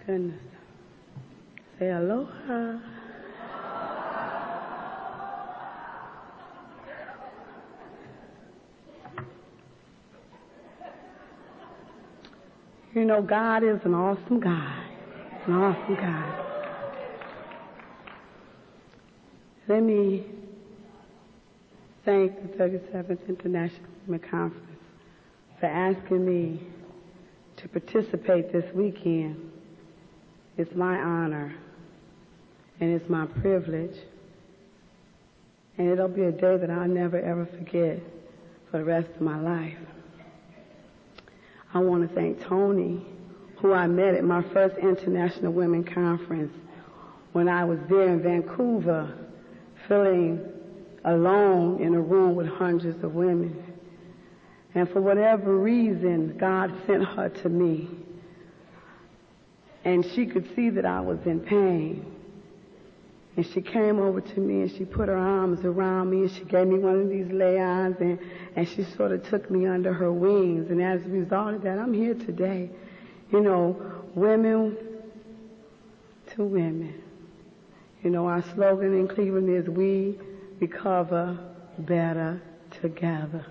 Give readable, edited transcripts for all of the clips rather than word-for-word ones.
Goodness. Say aloha. You know, God is an awesome God. An awesome God. Let me thank the 37th International Women's Conference for asking me to participate this weekend. It's my honor and it's my privilege, and it'll be a day that I'll never ever forget for the rest of my life. I want to thank Tony, who I met at my first International Women's Conference when I was there in Vancouver, feeling alone in a room with hundreds of women. And for whatever reason, God sent her to me. And she could see that I was in pain. And she came over to me and she put her arms around me and she gave me one of these lay-ons and she sort of took me under her wings. And as a result of that, I'm here today. You know, women to women. You know, our slogan in Cleveland is we recover better together.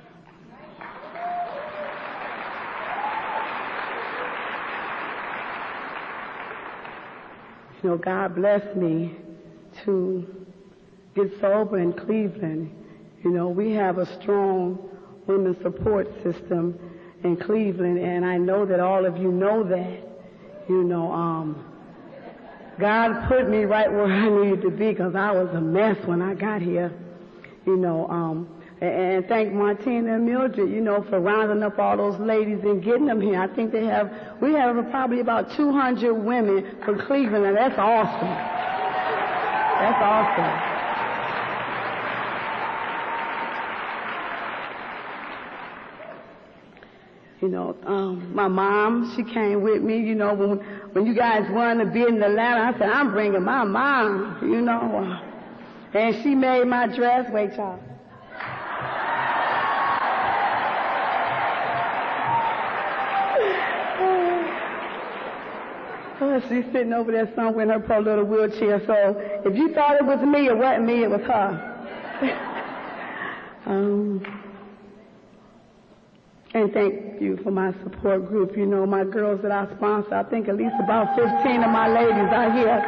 You know, God blessed me to get sober in Cleveland. You know, we have a strong women's support system in Cleveland, and I know that all of you know that. You know, God put me right where I needed to be because I was a mess when I got here. You know, and thank Martina and Mildred, you know, for rounding up all those ladies and getting them here. I think we have probably about 200 women from Cleveland, and that's awesome. That's awesome. You know, my mom, she came with me, you know, when you guys wanted to be in the ladder, I said, I'm bringing my mom, you know. And she made my dress. Wait, y'all. She's sitting over there somewhere in her poor little wheelchair, so if you thought it was me, it wasn't me, it was her. And thank you for my support group. You know, my girls that I sponsor, I think at least about 15 of my ladies are here.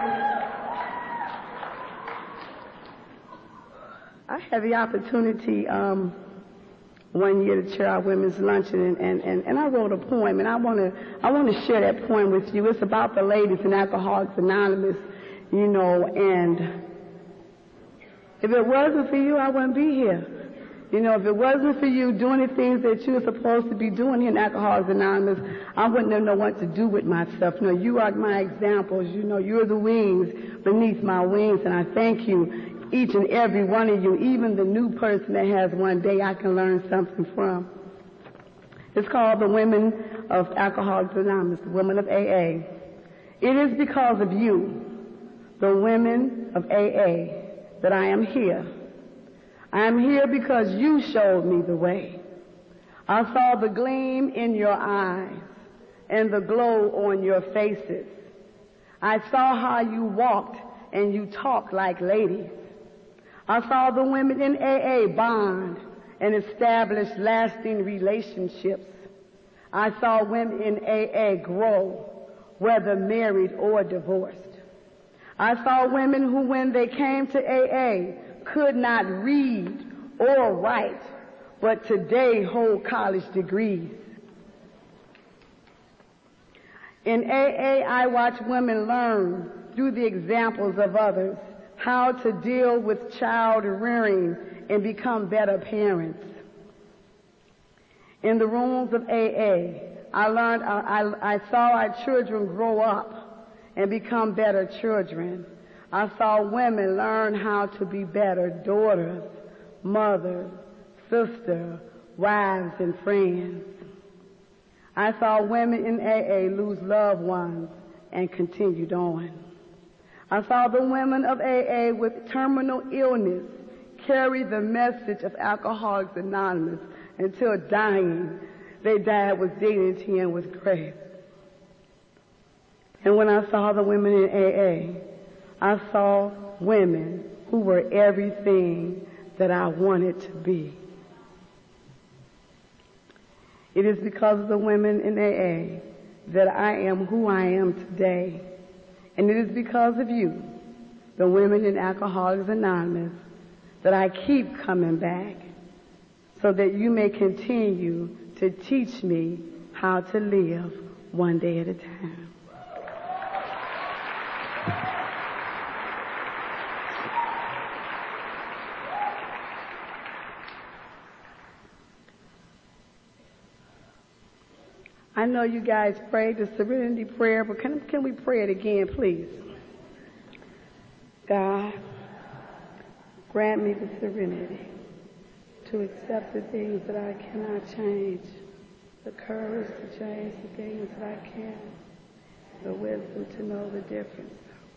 I had the opportunity one year to chair our women's luncheon, and I wrote a poem, and I want to share that poem with you. It's about the ladies in Alcoholics Anonymous, you know, and if it wasn't for you, I wouldn't be here. You know, if it wasn't for you doing the things that you're supposed to be doing here in Alcoholics Anonymous, I wouldn't have known what to do with myself. You know, you are my examples. You know, you're the wings beneath my wings, and I thank you, each and every one of you, even the new person that has one day I can learn something from. It's called the Women of Alcoholics Anonymous, the Women of AA. It is because of you, the women of AA, that I am here. I am here because you showed me the way. I saw the gleam in your eyes and the glow on your faces. I saw how you walked and you talked like ladies. I saw the women in AA bond and establish lasting relationships. I saw women in AA grow, whether married or divorced. I saw women who, when they came to AA, could not read or write, but today hold college degrees. In AA, I watch women learn through the examples of others how to deal with child rearing and become better parents. In the rooms of AA, I saw our children grow up and become better children. I saw women learn how to be better daughters, mothers, sisters, wives, and friends. I saw women in AA lose loved ones and continued on. I saw the women of AA with terminal illness carry the message of Alcoholics Anonymous until dying. They died with dignity and with grace. And when I saw the women in AA, I saw women who were everything that I wanted to be. It is because of the women in AA that I am who I am today. And it is because of you, the women in Alcoholics Anonymous, that I keep coming back so that you may continue to teach me how to live one day at a time. I know you guys prayed the serenity prayer, but can we pray it again, please? God, grant me the serenity to accept the things that I cannot change, the courage to change the things that I can, the wisdom to know the difference.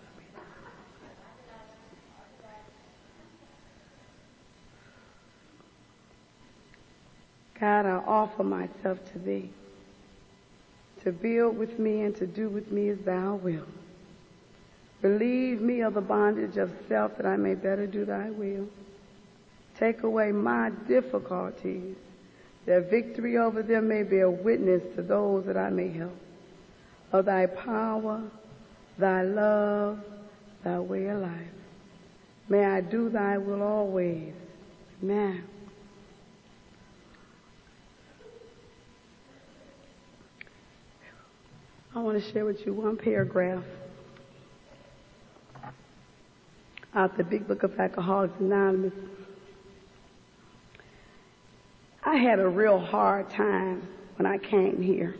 God, I offer myself to Thee, to build with me and to do with me as Thou wilt. Relieve me of the bondage of self that I may better do Thy will. Take away my difficulties, that victory over them may be a witness to those that I may help. Of Thy power, Thy love, Thy way of life. May I do Thy will always. Amen. I want to share with you one paragraph out the Big Book of Alcoholics Anonymous. I had a real hard time when I came here.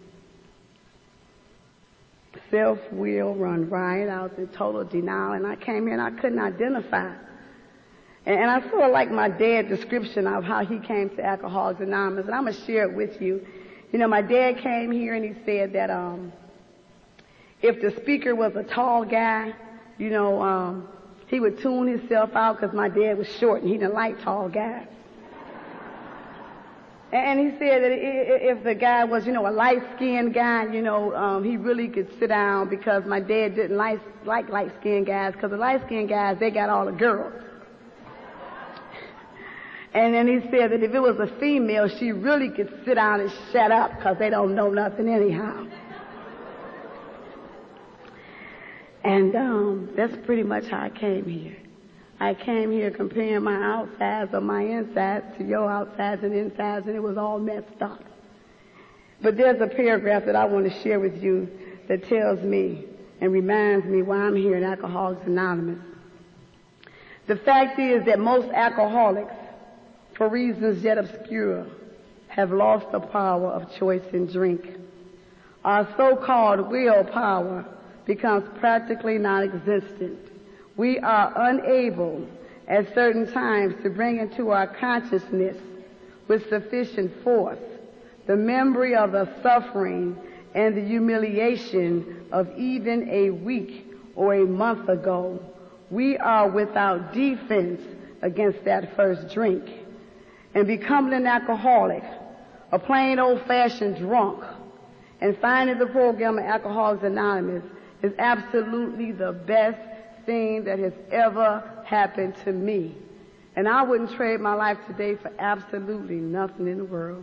Self-will run riot. I was in total denial, and I came here and I couldn't identify. And I sort of like my dad's description of how he came to Alcoholics Anonymous, and I'm going to share it with you. You know, my dad came here and he said that if the speaker was a tall guy, you know, he would tune himself out because my dad was short and he didn't like tall guys. And he said that if the guy was, you know, a light-skinned guy, you know, he really could sit down because my dad didn't like light-skinned guys because the light-skinned guys, they got all the girls. And then he said that if it was a female, she really could sit down and shut up because they don't know nothing anyhow. And that's pretty much how I came here. I came here comparing my outsides or my insides to your outsides and insides, and it was all messed up. But there's a paragraph that I want to share with you that tells me and reminds me why I'm here in Alcoholics Anonymous. The fact is that most alcoholics, for reasons yet obscure, have lost the power of choice in drink. Our so-called willpower becomes practically non-existent. We are unable at certain times to bring into our consciousness with sufficient force the memory of the suffering and the humiliation of even a week or a month ago. We are without defense against that first drink. And becoming an alcoholic, a plain old-fashioned drunk, and finding the program of Alcoholics Anonymous is absolutely the best thing that has ever happened to me. And I wouldn't trade my life today for absolutely nothing in the world.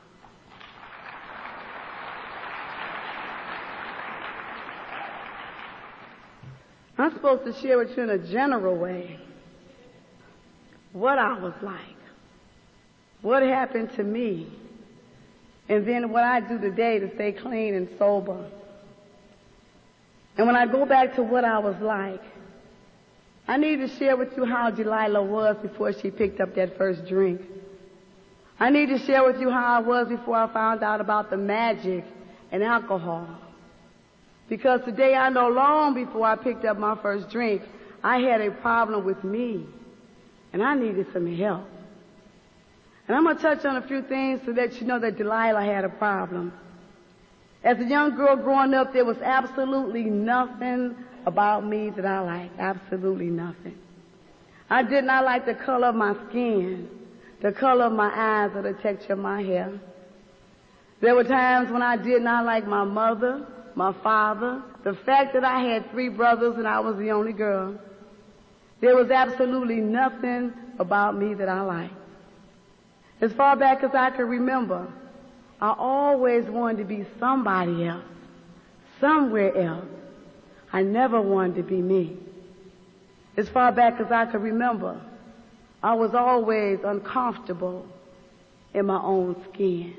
I'm supposed to share with you in a general way what I was like, what happened to me, and then what I do today to stay clean and sober. And when I go back to what I was like, I need to share with you how Delilah was before she picked up that first drink. I need to share with you how I was before I found out about the magic and alcohol. Because today I know long before I picked up my first drink, I had a problem with me, and I needed some help. And I'm going to touch on a few things to let you know that Delilah had a problem. As a young girl growing up, there was absolutely nothing about me that I liked. Absolutely nothing. I did not like the color of my skin, the color of my eyes, or the texture of my hair. There were times when I did not like my mother, my father, the fact that I had 3 brothers and I was the only girl. There was absolutely nothing about me that I liked. As far back as I can remember, I always wanted to be somebody else, somewhere else. I never wanted to be me. As far back as I could remember, I was always uncomfortable in my own skin.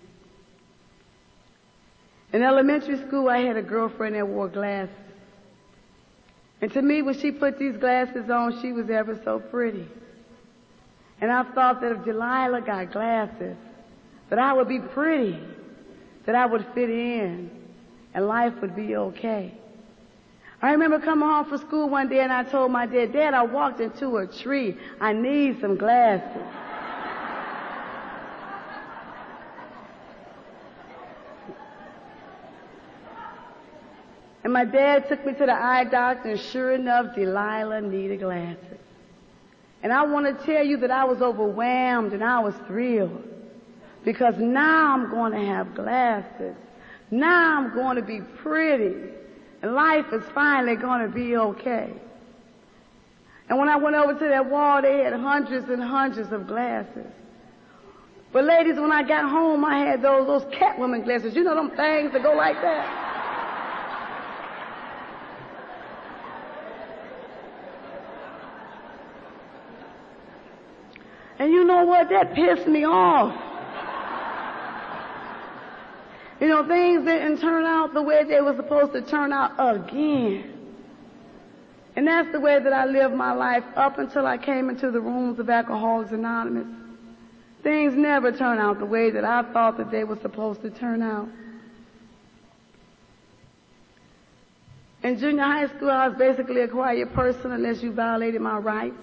In elementary school, I had a girlfriend that wore glasses. And to me, when she put these glasses on, she was ever so pretty. And I thought that if Delilah got glasses, that I would be pretty, that I would fit in, and life would be okay. I remember coming home from school one day and I told my dad, Dad, I walked into a tree. I need some glasses. And my dad took me to the eye doctor, and sure enough, Delilah needed glasses. And I want to tell you that I was overwhelmed and I was thrilled, because now I'm going to have glasses. Now I'm going to be pretty. And life is finally going to be okay. And when I went over to that wall, they had hundreds and hundreds of glasses. But ladies, when I got home, I had those Catwoman glasses. You know them things that go like that? And you know what? That pissed me off. You know, things didn't turn out the way they were supposed to turn out again. And that's the way that I lived my life up until I came into the rooms of Alcoholics Anonymous. Things never turn out the way that I thought that they were supposed to turn out. In junior high school, I was basically a quiet person unless you violated my rights.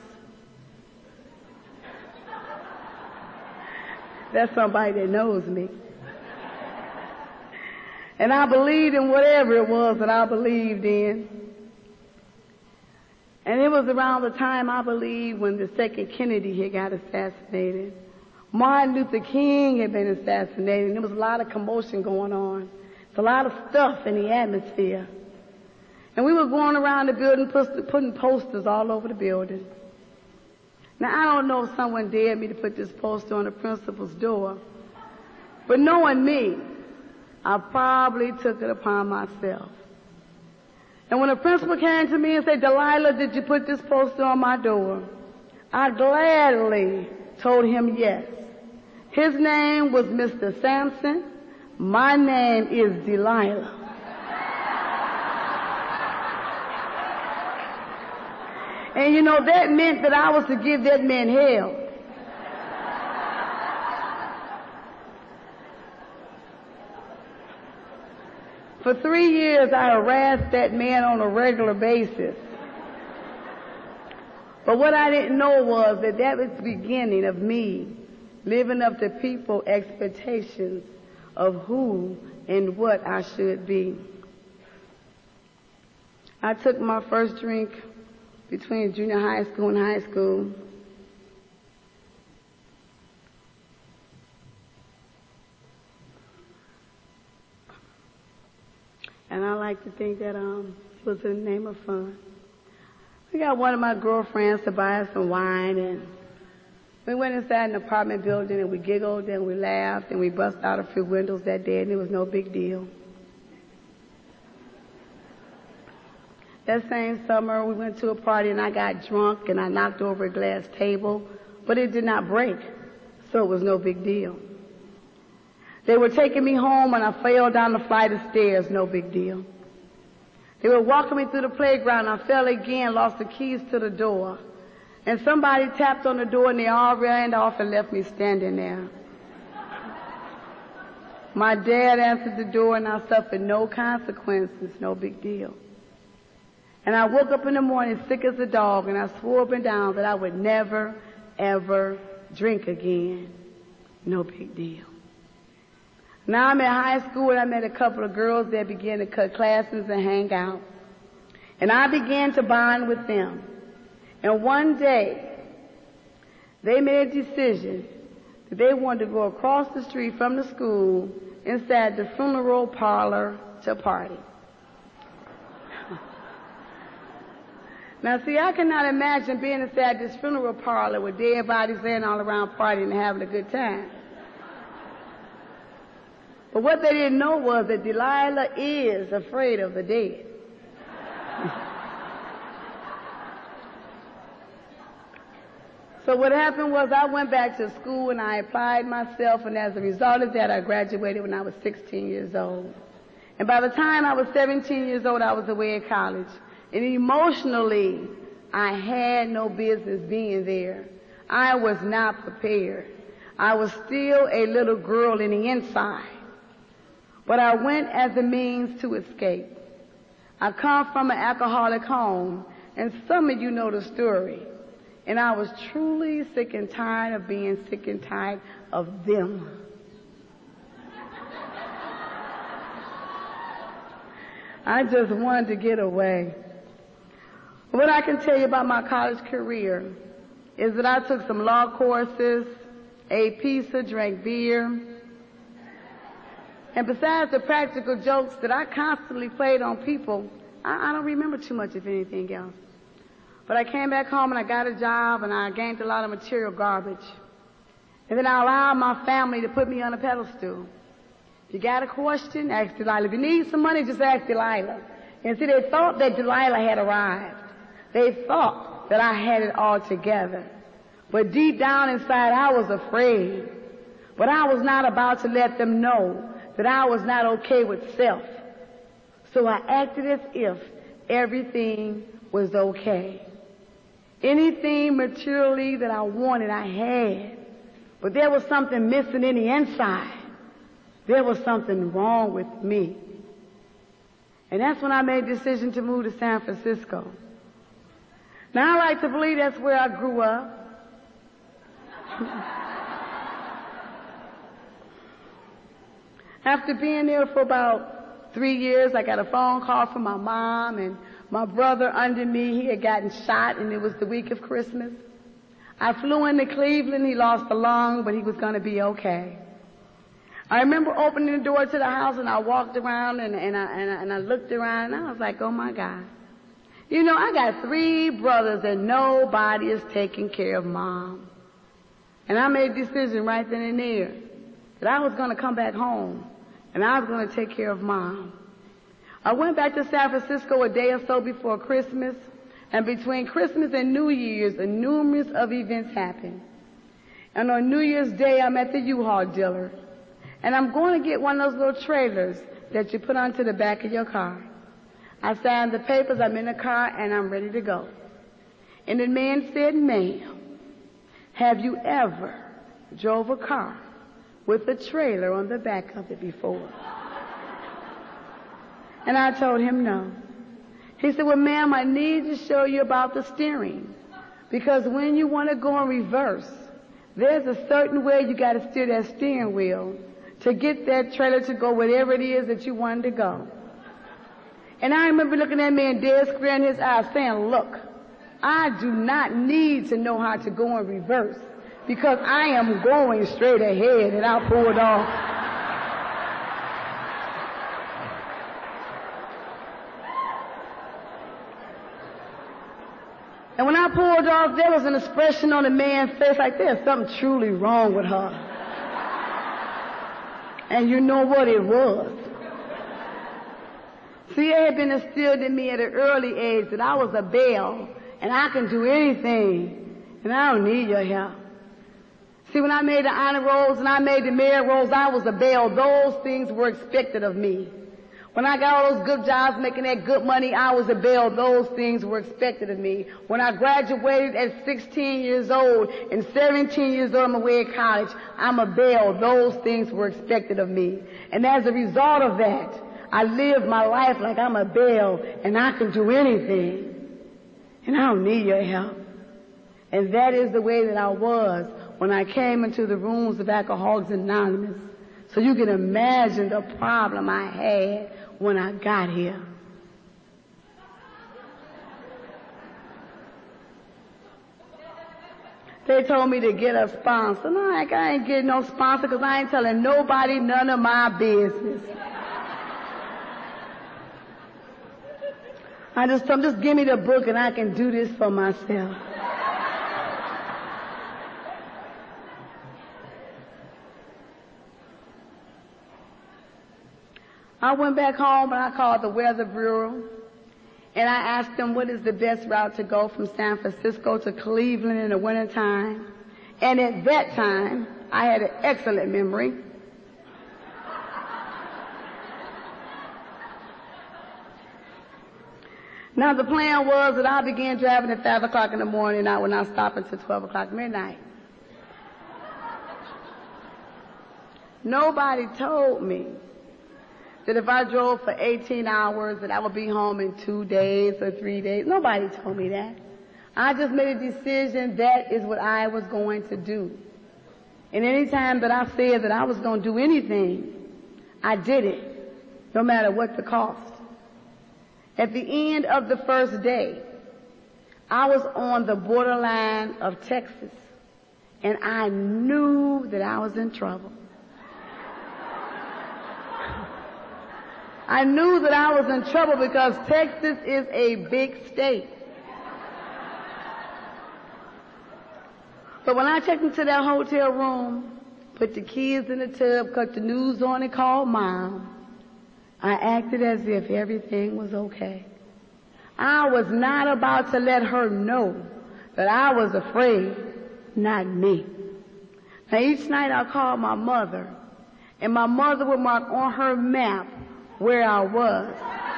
That's somebody that knows me. And I believed in whatever it was that I believed in. And it was around the time, I believe, when the second Kennedy had got assassinated. Martin Luther King had been assassinated, and there was a lot of commotion going on. There's a lot of stuff in the atmosphere. And we were going around the building putting posters all over the building. Now, I don't know if someone dared me to put this poster on the principal's door, but knowing me, I probably took it upon myself. And when the principal came to me and said, Delilah, did you put this poster on my door? I gladly told him yes. His name was Mr. Sampson. My name is Delilah. And you know, that meant that I was to give that man hell. For 3 years, I harassed that man on a regular basis. But what I didn't know was that that was the beginning of me living up to people's expectations of who and what I should be. I took my first drink between junior high school and high school. And I like to think that it was in the name of fun. I got one of my girlfriends to buy us some wine, and we went inside an apartment building, and we giggled and we laughed and we bust out a few windows that day, and it was no big deal. That same summer, we went to a party and I got drunk and I knocked over a glass table, but it did not break, so it was no big deal. They were taking me home and I fell down the flight of stairs, no big deal. They were walking me through the playground, I fell again, lost the keys to the door. And somebody tapped on the door and they all ran off and left me standing there. My dad answered the door and I suffered no consequences, no big deal. And I woke up in the morning sick as a dog, and I swore up and down that I would never, ever drink again. No big deal. Now I'm in high school, and I met a couple of girls that began to cut classes and hang out. And I began to bond with them. And one day, they made a decision that they wanted to go across the street from the school inside the funeral parlor to party. Now, see, I cannot imagine being inside this funeral parlor with dead bodies laying all around partying and having a good time. But what they didn't know was that Delilah is afraid of the dead. So what happened was I went back to school and I applied myself, and as a result of that, I graduated when I was 16 years old. And by the time I was 17 years old, I was away at college. And emotionally, I had no business being there. I was not prepared. I was still a little girl in the inside. But I went as a means to escape. I come from an alcoholic home, and some of you know the story. And I was truly sick and tired of being sick and tired of them. I just wanted to get away. What I can tell you about my college career is that I took some law courses, ate pizza, drank beer, and besides the practical jokes that I constantly played on people, I don't remember too much of anything else. But I came back home and I got a job and I gained a lot of material garbage. And then I allowed my family to put me on a pedestal. If you got a question, ask Delilah. If you need some money, just ask Delilah. And see, they thought that Delilah had arrived. They thought that I had it all together. But deep down inside, I was afraid. But I was not about to let them know that I was not okay with self. So I acted as if everything was okay. Anything materially that I wanted, I had. But there was something missing in the inside. There was something wrong with me. And that's when I made the decision to move to San Francisco. Now, I like to believe that's where I grew up. After being there for about 3 years, I got a phone call from my mom, and my brother under me, he had gotten shot, and it was the week of Christmas. I flew into Cleveland. He lost a lung, but he was going to be okay. I remember opening the door to the house, and I walked around, and I looked around, and I was like, oh, my God. You know, I got 3 brothers, and nobody is taking care of Mom. And I made a decision right then and there that I was going to come back home, and I was going to take care of Mom. I went back to San Francisco a day or so before Christmas, and between Christmas and New Year's, a numerous of events happened. And on New Year's Day, I'm at the U-Haul dealer, and I'm going to get one of those little trailers that you put onto the back of your car. I signed the papers, I'm in the car, and I'm ready to go. And the man said, ma'am, have you ever drove a car with a trailer on the back of it before? And I told him no. He said, well, ma'am, I need to show you about the steering. Because when you want to go in reverse, there's a certain way you got to steer that steering wheel to get that trailer to go wherever it is that you wanted to go. And I remember looking at me and dead square in his eyes saying, look, I do not need to know how to go in reverse because I am going straight ahead. And I pulled off. And when I pulled off, there was an expression on the man's face like there's something truly wrong with her. And you know what it was. See, it had been instilled in me at an early age that I was a belle and I can do anything and I don't need your help. See, when I made the honor rolls and I made the merit rolls, I was a belle. Those things were expected of me. When I got all those good jobs making that good money, I was a belle. Those things were expected of me. When I graduated at 16 years old and 17 years old, I'm away at college, I'm a belle. Those things were expected of me. And as a result of that, I live my life like I'm a belle and I can do anything. And I don't need your help. And that is the way that I was when I came into the rooms of Alcoholics Anonymous. So you can imagine the problem I had when I got here. They told me to get a sponsor. No, I ain't getting no sponsor because I ain't telling nobody none of my business. I just told him, just give me the book and I can do this for myself. I went back home and I called the Weather Bureau and I asked them what is the best route to go from San Francisco to Cleveland in the wintertime. And at that time, I had an excellent memory. Now the plan was that I began driving at 5 o'clock in the morning and I would not stop until 12 o'clock midnight. Nobody told me that if I drove for 18 hours that I would be home in 2 days or 3 days. Nobody told me that. I just made a decision that is what I was going to do. And any time that I said that I was going to do anything, I did it, no matter what the cost. At the end of the first day, I was on the borderline of Texas, and I knew that I was in trouble. I knew that I was in trouble because Texas is a big state. But when I checked into that hotel room, put the kids in the tub, cut the news on and called Mom, I acted as if everything was okay. I was not about to let her know that I was afraid, not me. Now each night I called my mother, and my mother would mark on her map where I was.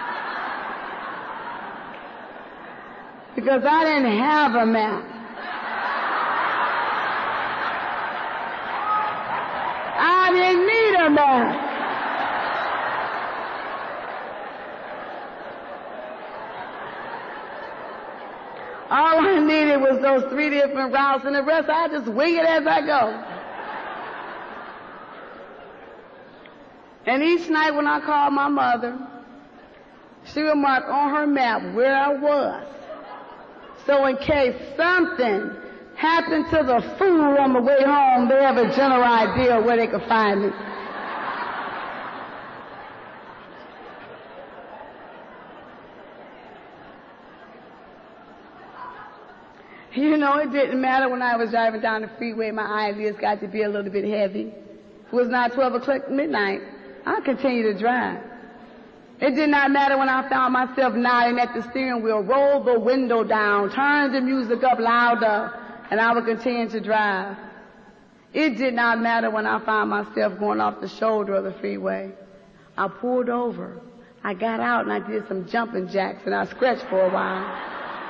Because I didn't have a map. I didn't need a map. All I needed was those 3 different routes, and the rest I just wing it as I go. And each night when I called my mother, she would mark on her map where I was. So in case something happened to the fool on the way home, they have a general idea where they could find me. You know, it didn't matter when I was driving down the freeway, my eyelids got to be a little bit heavy. It was now 12 o'clock midnight. I continued to drive. It did not matter when I found myself nodding at the steering wheel, roll the window down, turn the music up louder, and I would continue to drive. It did not matter when I found myself going off the shoulder of the freeway. I pulled over. I got out and I did some jumping jacks and I scratched for a while.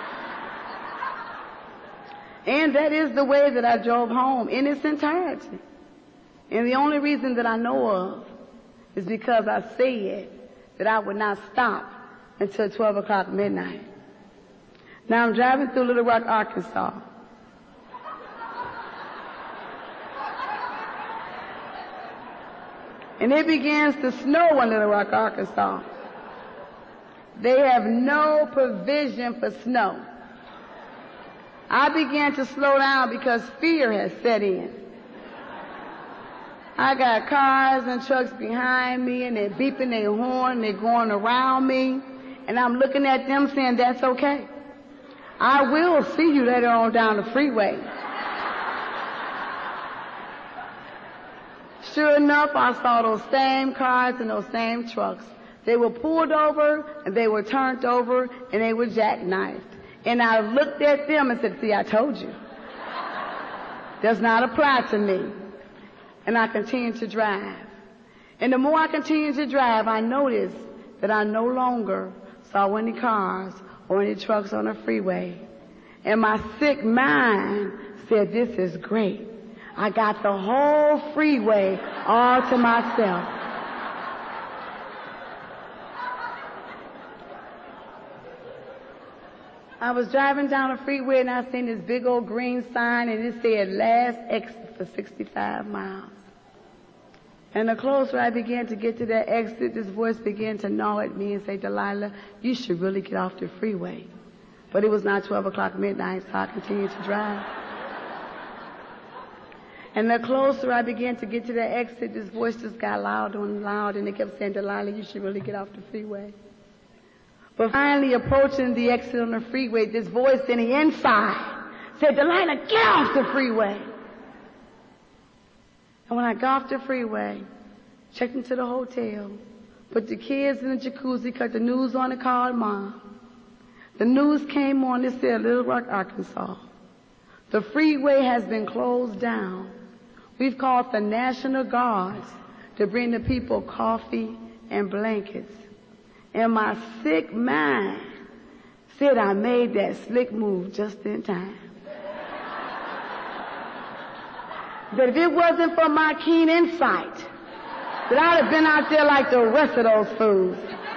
And that is the way that I drove home in its entirety. And the only reason that I know of is because I said that I would not stop until 12 o'clock midnight. Now I'm driving through Little Rock, Arkansas. And it begins to snow in Little Rock, Arkansas. They have no provision for snow. I began to slow down because fear has set in. I got cars and trucks behind me, and they're beeping their horn, they're going around me, and I'm looking at them saying, that's okay. I will see you later on down the freeway. Sure enough, I saw those same cars and those same trucks. They were pulled over, and they were turned over, and they were jackknifed. And I looked at them and said, see, I told you. Does not apply to me. And I continued to drive. And the more I continued to drive, I noticed that I no longer saw any cars or any trucks on the freeway. And my sick mind said, this is great. I got the whole freeway all to myself. I was driving down the freeway and I seen this big old green sign and it said last exit for 65 miles. And the closer I began to get to that exit, this voice began to gnaw at me and say, Delilah, you should really get off the freeway. But it was not 12 o'clock midnight, so I continued to drive. And the closer I began to get to that exit, this voice just got louder and louder and it kept saying, Delilah, you should really get off the freeway. But finally approaching the exit on the freeway, this voice in the inside said, Delilah, get off the freeway. And when I got off the freeway, checked into the hotel, put the kids in the jacuzzi, cut the news on and called Mom. The news came on, it said Little Rock, Arkansas. The freeway has been closed down. We've called the National Guards to bring the people coffee and blankets. And my sick mind said I made that slick move just in time. That if it wasn't for my keen insight, that I'd have been out there like the rest of those fools.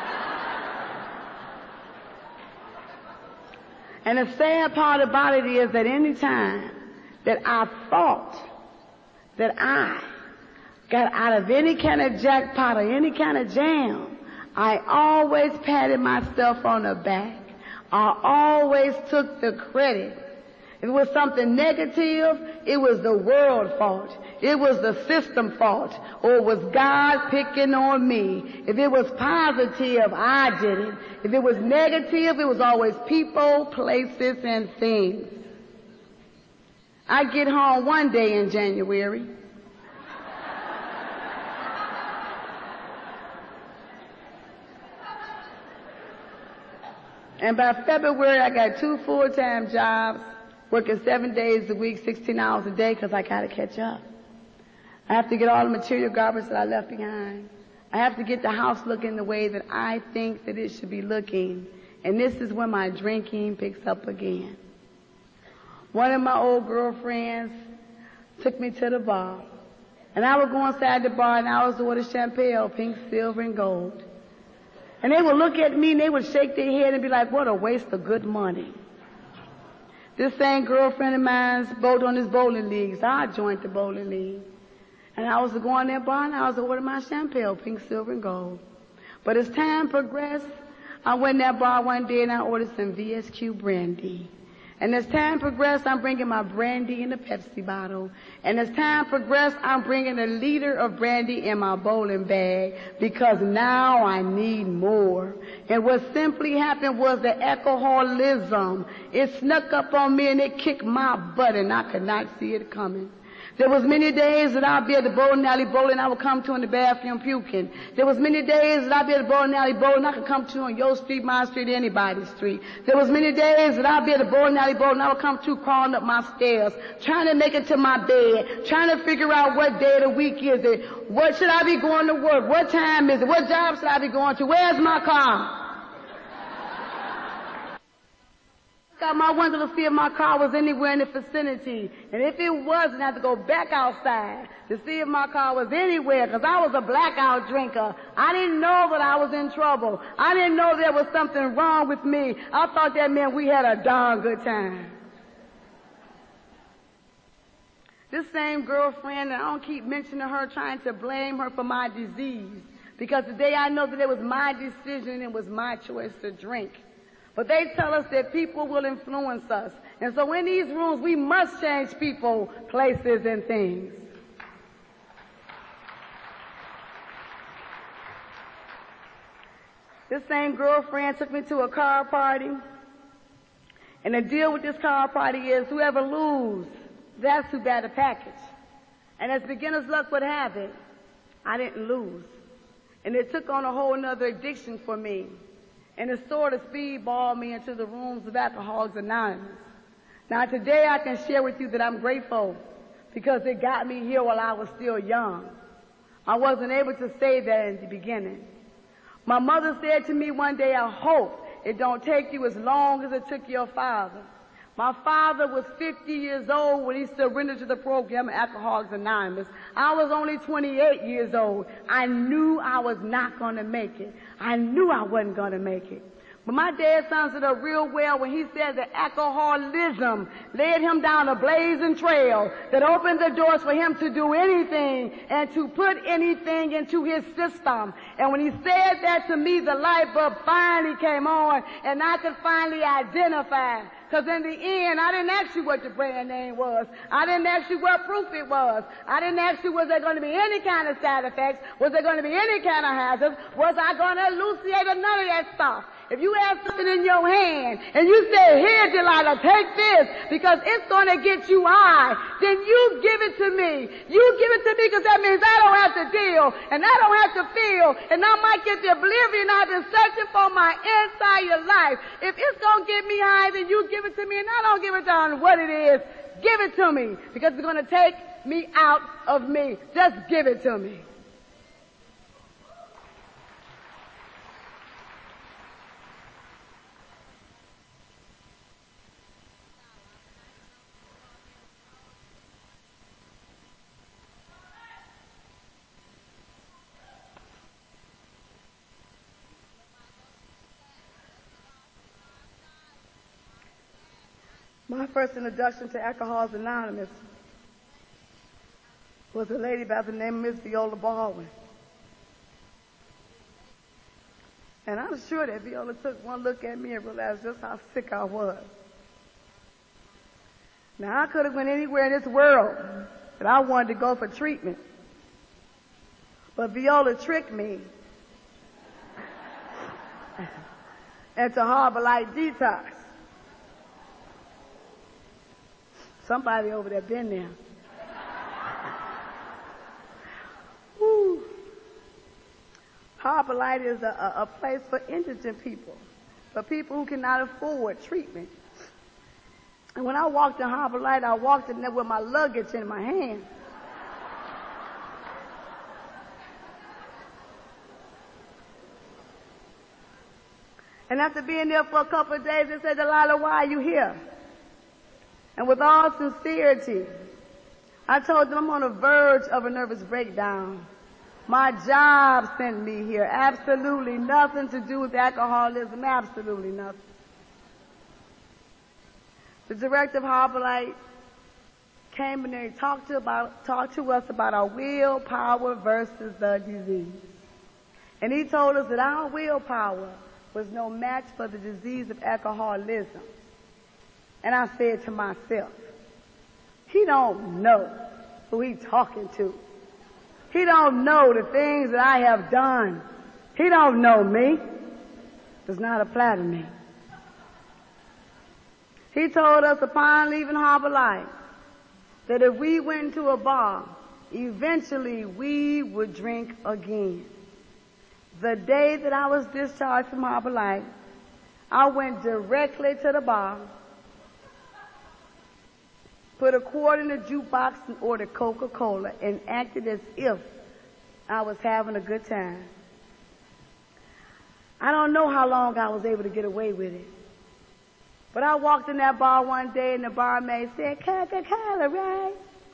And the sad part about it is that any time that I thought that I got out of any kind of jackpot or any kind of jam, I always patted myself on the back. I always took the credit. If it was something negative, it was the world fault. It was the system fault. Or it was God picking on me. If it was positive, I did it. If it was negative, it was always people, places, and things. I get home one day in January. And by February, I got 2 full-time jobs, working 7 days a week, 16 hours a day, because I got to catch up. I have to get all the material garbage that I left behind. I have to get the house looking the way that I think that it should be looking. And this is when my drinking picks up again. One of my old girlfriends took me to the bar. And I would go inside the bar and I was order champagne, pink, silver, and gold. And they would look at me and they would shake their head and be like, what a waste of good money. This same girlfriend of mine's both on this bowling league, so I joined the bowling league. And I was to go in that bar and I was to order my champagne, pink, silver, and gold. But as time progressed, I went in that bar one day and I ordered some VSQ brandy. And as time progressed, I'm bringing my brandy in a Pepsi bottle. And as time progressed, I'm bringing a liter of brandy in my bowling bag because now I need more. And what simply happened was the alcoholism. It snuck up on me and it kicked my butt and I could not see it coming. There was many days that I'd be at the bowling alley bowling, I would come to in the bathroom puking. There was many days that I'd be at the bowling alley bowling, I could come to on your street, my street, anybody's street. There was many days that I'd be at the bowling alley bowling, I would come to crawling up my stairs, trying to make it to my bed, trying to figure out what day of the week is it, what should I be going to work, what time is it, what job should I be going to, where's my car? Got my window to see if my car was anywhere in the vicinity. And if it wasn't, I had to go back outside to see if my car was anywhere, because I was a blackout drinker. I didn't know that I was in trouble. I didn't know there was something wrong with me. I thought that meant we had a darn good time. This same girlfriend, and I don't keep mentioning her, trying to blame her for my disease, because today I know that it was my decision and it was my choice to drink. But they tell us that people will influence us. And so in these rooms, we must change people, places, and things. This same girlfriend took me to a car party. And the deal with this car party is whoever loses, that's who got the package. And as beginner's luck would have it, I didn't lose. And it took on a whole nother addiction for me. And it sort of speedballed me into the rooms of Alcoholics Anonymous. Now today I can share with you that I'm grateful because it got me here while I was still young. I wasn't able to say that in the beginning. My mother said to me one day, I hope it don't take you as long as it took your father. My father was 50 years old when he surrendered to the program of Alcoholics Anonymous. I was only 28 years old. I knew I was not going to make it. I knew I wasn't going to make it. But my dad sums it up real well when he said that alcoholism led him down a blazing trail that opened the doors for him to do anything and to put anything into his system. And when he said that to me, the light bulb finally came on and I could finally identify. Because in the end, I didn't ask you what the brand name was. I didn't ask you what proof it was. I didn't ask you was there going to be any kind of side effects? Was there going to be any kind of hazards? Was I going to hallucinate or none of that stuff? If you have something in your hand and you say, here, Delilah, take this because it's going to get you high, then you give it to me. You give it to me because that means I don't have to deal and I don't have to feel and I might get the oblivion I've been searching for my entire life. If it's going to get me high, then you give it to me and I don't give it down what it is. Give it to me because it's going to take me out of me. Just give it to me. My first introduction to Alcoholics Anonymous was a lady by the name of Miss Viola Baldwin. And I'm sure that Viola took one look at me and realized just how sick I was. Now, I could have went anywhere in this world that I wanted to go for treatment. But Viola tricked me into Harbor Light Detox. Somebody over there been there. Woo. Harbor Light is a place for indigent people, for people who cannot afford treatment. And when I walked in Harbor Light, I walked in there with my luggage in my hand. And after being there for a couple of days, they said, Delilah, why are you here? And with all sincerity, I told them I'm on the verge of a nervous breakdown. My job sent me here. Absolutely nothing to do with alcoholism. Absolutely nothing. The director of Harbor Light came in there and talked to us about our willpower versus the disease. And he told us that our willpower was no match for the disease of alcoholism. And I said to myself, he don't know who he's talking to. He don't know the things that I have done. He don't know me. Does not apply to me. He told us upon leaving Harbor Light that if we went into a bar, eventually we would drink again. The day that I was discharged from Harbor Light, I went directly to the bar, put a quarter in the jukebox and ordered Coca-Cola and acted as if I was having a good time. I don't know how long I was able to get away with it. But I walked in that bar one day and the barmaid said, Coca-Cola, right?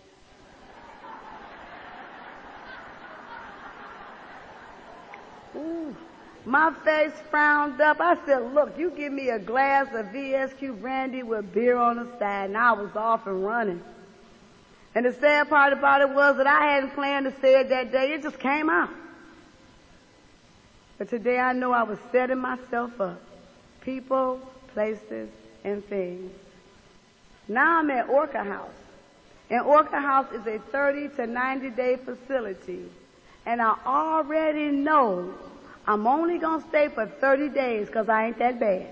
Ooh. My face frowned up. I said, look, you give me a glass of VSQ brandy with beer on the side, and I was off and running. And the sad part about it was that I hadn't planned to say it that day. It just came out. But today I know I was setting myself up. People, places, and things. Now I'm at Orca House. And Orca House is a 30 to 90 day facility. And I already know I'm only going to stay for 30 days because I ain't that bad.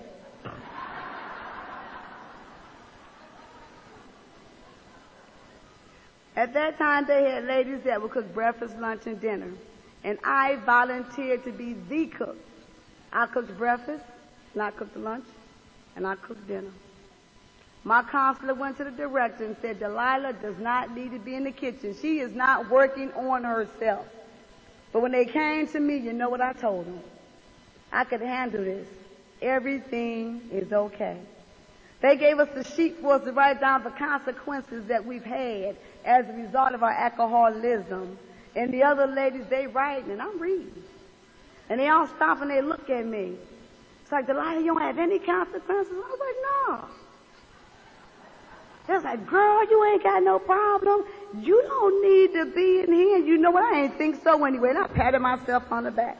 At that time, they had ladies that would cook breakfast, lunch, and dinner. And I volunteered to be the cook. I cooked breakfast, and I cooked lunch, and I cooked dinner. My counselor went to the director and said, Delilah does not need to be in the kitchen. She is not working on herself. But when they came to me, you know what I told them? I could handle this. Everything is okay. They gave us the sheet for us to write down the consequences that we've had as a result of our alcoholism. And the other ladies, they writing, and I'm reading. And they all stop and they look at me. It's like, Delilah, you don't have any consequences? I was like, no. They're like, girl, you ain't got no problem. You don't need to be in here. You know what? I ain't think so anyway. And I patted myself on the back.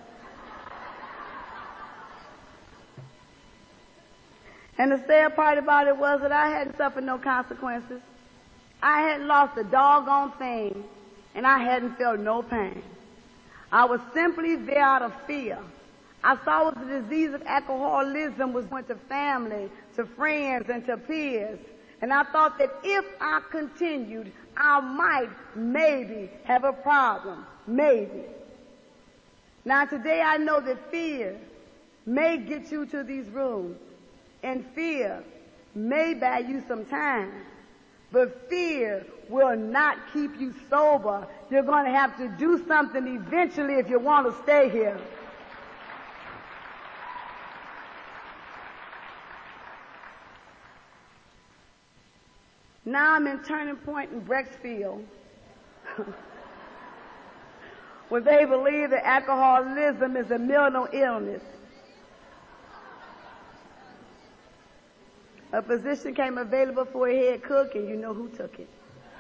And the sad part about it was that I hadn't suffered no consequences. I hadn't lost a doggone thing, and I hadn't felt no pain. I was simply there out of fear. I saw what the disease of alcoholism went to family, to friends, and to peers. And I thought that if I continued, I might maybe have a problem. Maybe. Now today I know that fear may get you to these rooms, and fear may buy you some time, but fear will not keep you sober. You're going to have to do something eventually if you want to stay here. Now I'm in Turning Point in Brecksville, where they believe that alcoholism is a mental illness. A position came available for a head cook, and you know who took it.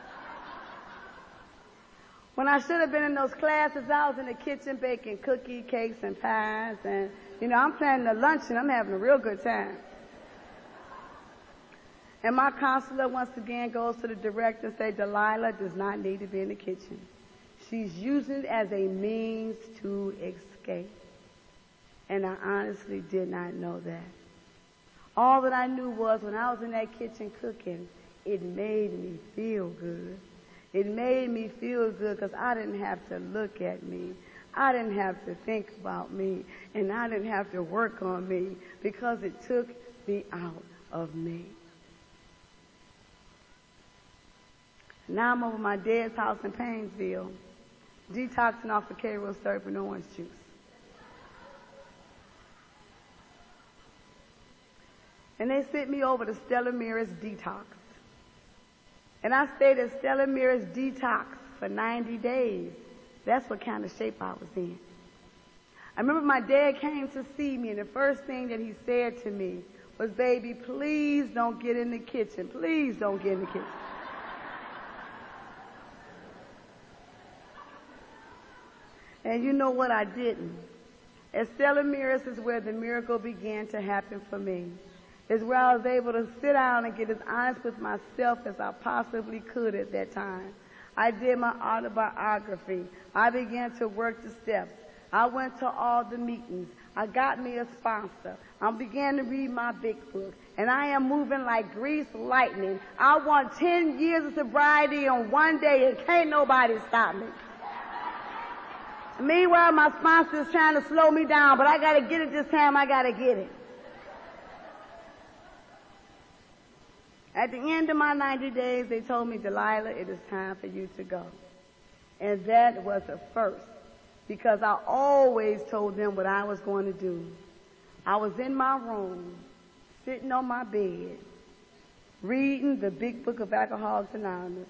When I should have been in those classes, I was in the kitchen baking cookie, cakes, and pies, and, I'm planning a luncheon. I'm having a real good time. And my counselor once again goes to the director and says, Delilah does not need to be in the kitchen. She's using it as a means to escape. And I honestly did not know that. All that I knew was when I was in that kitchen cooking, it made me feel good. It made me feel good because I didn't have to look at me. I didn't have to think about me. And I didn't have to work on me because it took me out of me. Now I'm over my dad's house in Painesville, detoxing off of Cairo syrup and orange juice. And they sent me over to Stella Mears Detox. And I stayed at Stella Mears Detox for 90 days. That's what kind of shape I was in. I remember my dad came to see me, and the first thing that he said to me was, baby, please don't get in the kitchen. Please don't get in the kitchen. And you know what? I didn't. At Stella Mears is where the miracle began to happen for me. It's where I was able to sit down and get as honest with myself as I possibly could at that time. I did my autobiography. I began to work the steps. I went to all the meetings. I got me a sponsor. I began to read my big book. And I am moving like greased lightning. I want 10 years of sobriety on one day, and can't nobody stop me. Meanwhile, my sponsor is trying to slow me down, but I got to get it this time. I got to get it. At the end of my 90 days, they told me, Delilah, it is time for you to go. And that was a first, because I always told them what I was going to do. I was in my room, sitting on my bed, reading the big book of Alcoholics Anonymous.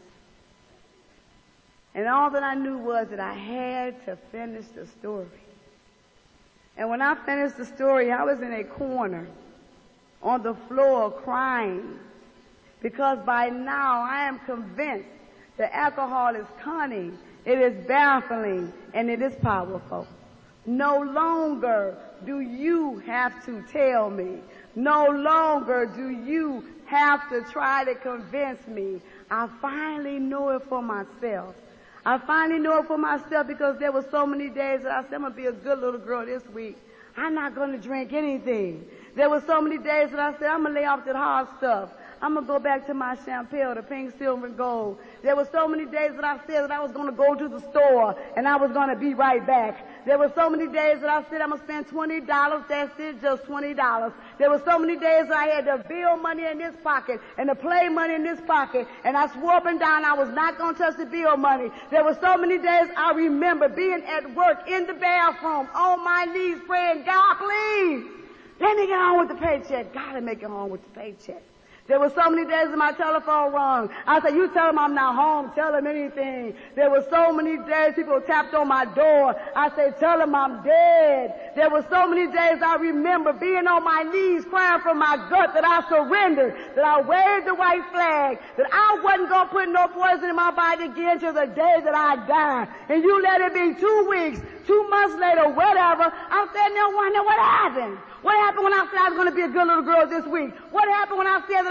And all that I knew was that I had to finish the story. And when I finished the story, I was in a corner on the floor crying, because by now I am convinced that alcohol is cunning, it is baffling, and it is powerful. No longer do you have to tell me. No longer do you have to try to convince me. I finally know it for myself. I finally know it for myself because there were so many days that I said, I'm going to be a good little girl this week. I'm not going to drink anything. There were so many days that I said, I'm going to lay off that hard stuff. I'm going to go back to my champagne, the pink, silver, and gold. There were so many days that I said that I was going to go to the store and I was going to be right back. There were so many days that I said I'm going to spend $20. That's it, just $20. There were so many days that I had the bill money in this pocket and the play money in this pocket, and I swore up and down I was not going to touch the bill money. There were so many days I remember being at work in the bathroom on my knees praying, God, please, let me get on with the paycheck. God, let me get on with the paycheck. There were so many days that my telephone rung. I said, you tell them I'm not home. Tell them anything. There were so many days people tapped on my door. I said, tell them I'm dead. There were so many days I remember being on my knees crying from my gut that I surrendered, that I waved the white flag, that I wasn't going to put no poison in my body again till the day that I die. And you let it be 2 weeks, 2 months later, whatever. I'm sitting there wondering what happened. What happened when I said I was going to be a good little girl this week? What happened when I said that I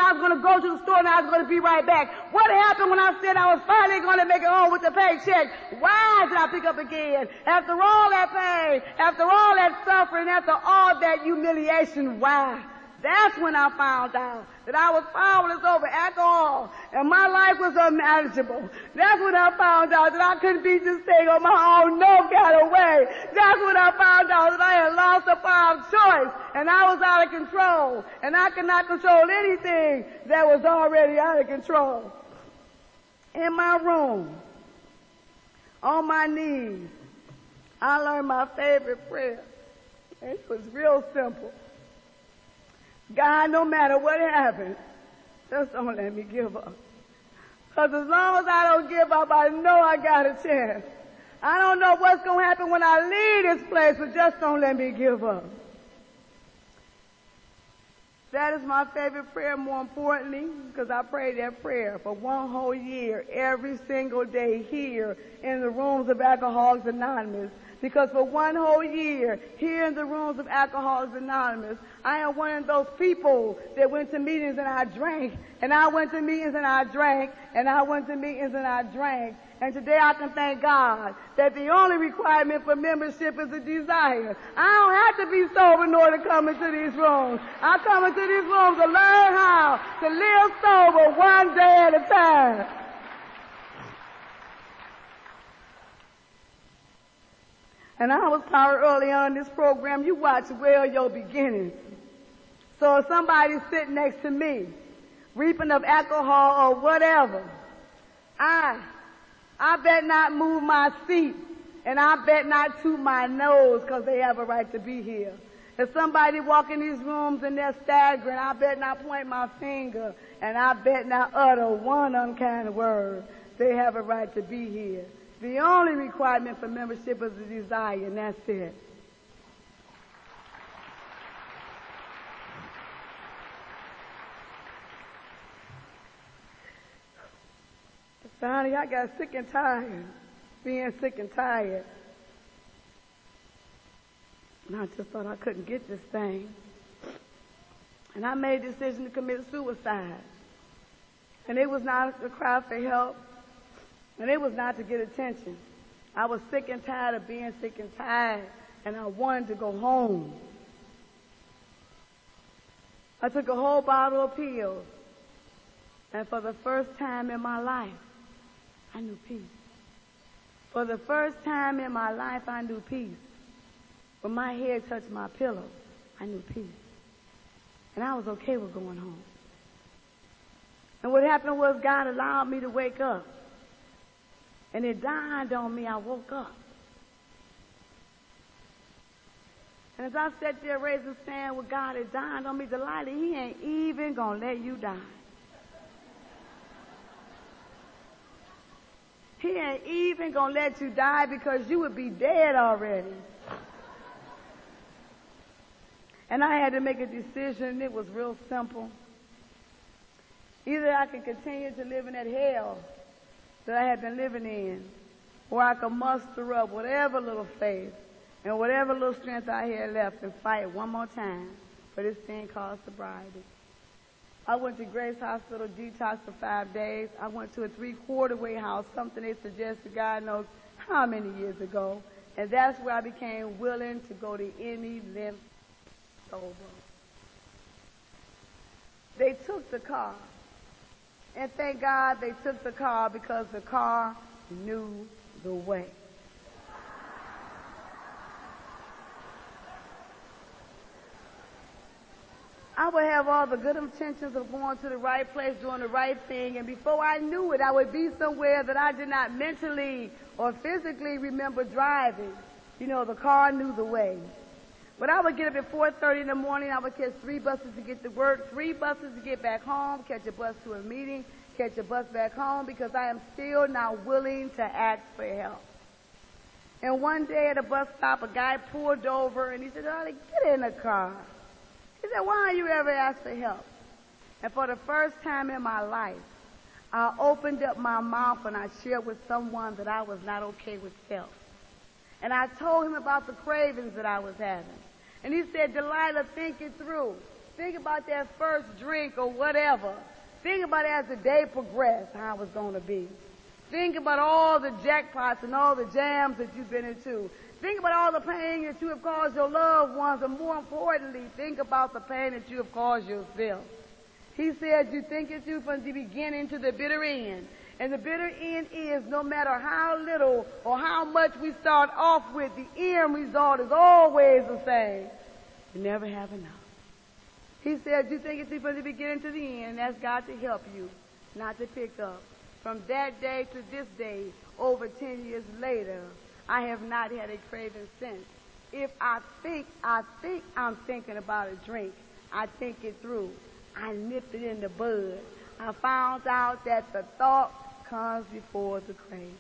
I was going to go to the store and I was going to be right back. What happened when I said I was finally going to make it home with the paycheck? Why did I pick up again? After all that pain, after all that suffering, after all that humiliation, why? That's when I found out that I was powerless over alcohol and my life was unmanageable. That's when I found out that I couldn't beat this thing on my own, no kind of way. That's when I found out that I had lost the power of choice and I was out of control and I could not control anything that was already out of control. In my room, on my knees, I learned my favorite prayer. It was real simple. God, no matter what happens, just don't let me give up. Because as long as I don't give up, I know I got a chance. I don't know what's going to happen when I leave this place, but just don't let me give up. That is my favorite prayer, more importantly, because I prayed that prayer for one whole year, every single day here in the rooms of Alcoholics Anonymous. Because for one whole year, here in the rooms of Alcoholics Anonymous, I am one of those people that went to meetings and I drank, and I went to meetings and I drank, and I went to meetings and I drank. And today I can thank God that the only requirement for membership is a desire. I don't have to be sober in order to come into these rooms. I come into these rooms to learn how to live sober one day at a time. And I was taught early on in this program, you watch well your beginnings. So if somebody's sitting next to me, reaping of alcohol or whatever, I bet not move my seat, and I bet not toot my nose because they have a right to be here. If somebody walk in these rooms and they're staggering, I bet not point my finger, and I bet not utter one unkind word. They have a right to be here. The only requirement for membership is a desire, and that's it. Finally, I got sick and tired, being sick and tired. And I just thought I couldn't get this thing. And I made a decision to commit suicide. And it was not to cry for help. And it was not to get attention. I was sick and tired of being sick and tired, and I wanted to go home. I took a whole bottle of pills, and for the first time in my life, I knew peace. For the first time in my life, I knew peace. When my head touched my pillow, I knew peace. And I was okay with going home. And what happened was God allowed me to wake up. And it dawned on me, I woke up. And as I sat there raising stand with God, it dawned on me, Delilah, he ain't even going to let you die. He ain't even going to let you die because you would be dead already. And I had to make a decision. It was real simple. Either I could continue to live in that hell that I had been living in, or I could muster up whatever little faith and whatever little strength I had left and fight one more time for this thing called sobriety. I went to Grace Hospital detox for 5 days. I went to a 3/4 way house, something they suggested God knows how many years ago. And that's where I became willing to go to any length sober. They took the car. And thank God they took the car because the car knew the way. I would have all the good intentions of going to the right place, doing the right thing, and before I knew it, I would be somewhere that I did not mentally or physically remember driving. You know, the car knew the way. But I would get up at 4:30 in the morning. I would catch 3 buses to get to work, 3 buses to get back home, catch a bus to a meeting, catch a bus back home because I am still not willing to ask for help. And one day at a bus stop, a guy pulled over and he said, "Darling, get in the car." He said, "Why don't you ever ask for help?" And for the first time in my life, I opened up my mouth and I shared with someone that I was not okay with self. And I told him about the cravings that I was having. And he said, "Delilah, think it through. Think about that first drink or whatever. Think about it as the day progressed, how it was going to be. Think about all the jackpots and all the jams that you've been into. Think about all the pain that you have caused your loved ones, and more importantly, think about the pain that you have caused yourself. He said, you think it through from the beginning to the bitter end. And the bitter end is no matter how little or how much we start off with, the end result is always the same. You never have enough. He said, you think it through from the beginning to the end, and that's God to help you, not to pick up. From that day to this day, over 10 years later, I have not had a craving since. If I think I'm thinking about a drink, I think it through. I nipped it in the bud. I found out that the thought comes before the craving.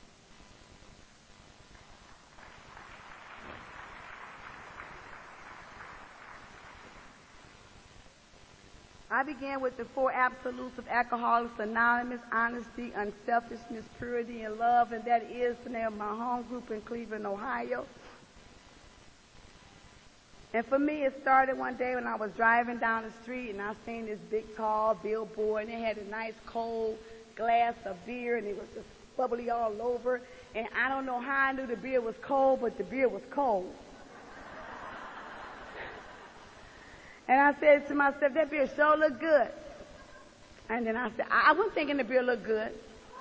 I began with the 4 absolutes of Alcoholics Anonymous: honesty, unselfishness, purity, and love, and that is the name of my home group in Cleveland, Ohio. And for me, it started one day when I was driving down the street and I seen this big, tall billboard, and it had a nice cold glass of beer, and it was just bubbly all over. And I don't know how I knew the beer was cold, but the beer was cold. And I said to myself, that beer sure look good. And then I said, I wasn't thinking the beer looked good.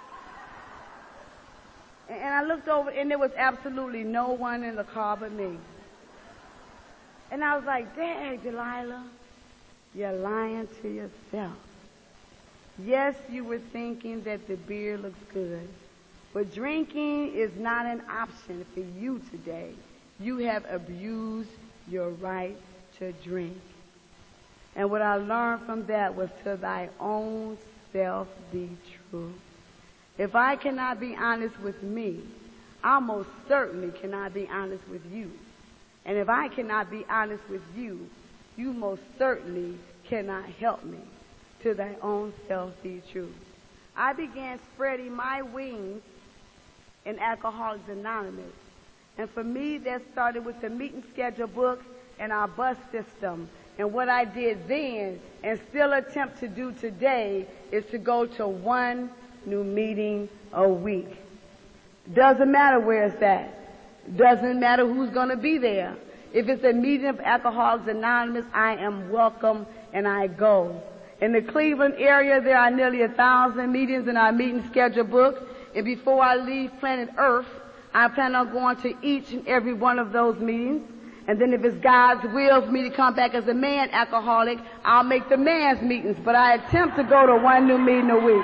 And I looked over, and there was absolutely no one in the car but me. And I was like, dang, Delilah, you're lying to yourself. Yes, you were thinking that the beer looks good, but drinking is not an option for you today. You have abused your right to drink. And what I learned from that was, to thy own self be true. If I cannot be honest with me, I most certainly cannot be honest with you. And if I cannot be honest with you, you most certainly cannot help me. To thy own self be true. I began spreading my wings in Alcoholics Anonymous. And for me, that started with the meeting schedule book and our bus system. And what I did then, and still attempt to do today, is to go to one new meeting a week. Doesn't matter where it's at. Doesn't matter who's going to be there. If it's a meeting of Alcoholics Anonymous, I am welcome and I go. In the Cleveland area, there are nearly 1,000 meetings in our meeting schedule book. And before I leave planet Earth, I plan on going to each and every one of those meetings. And then if it's God's will for me to come back as a man alcoholic, I'll make the man's meetings. But I attempt to go to one new meeting a week.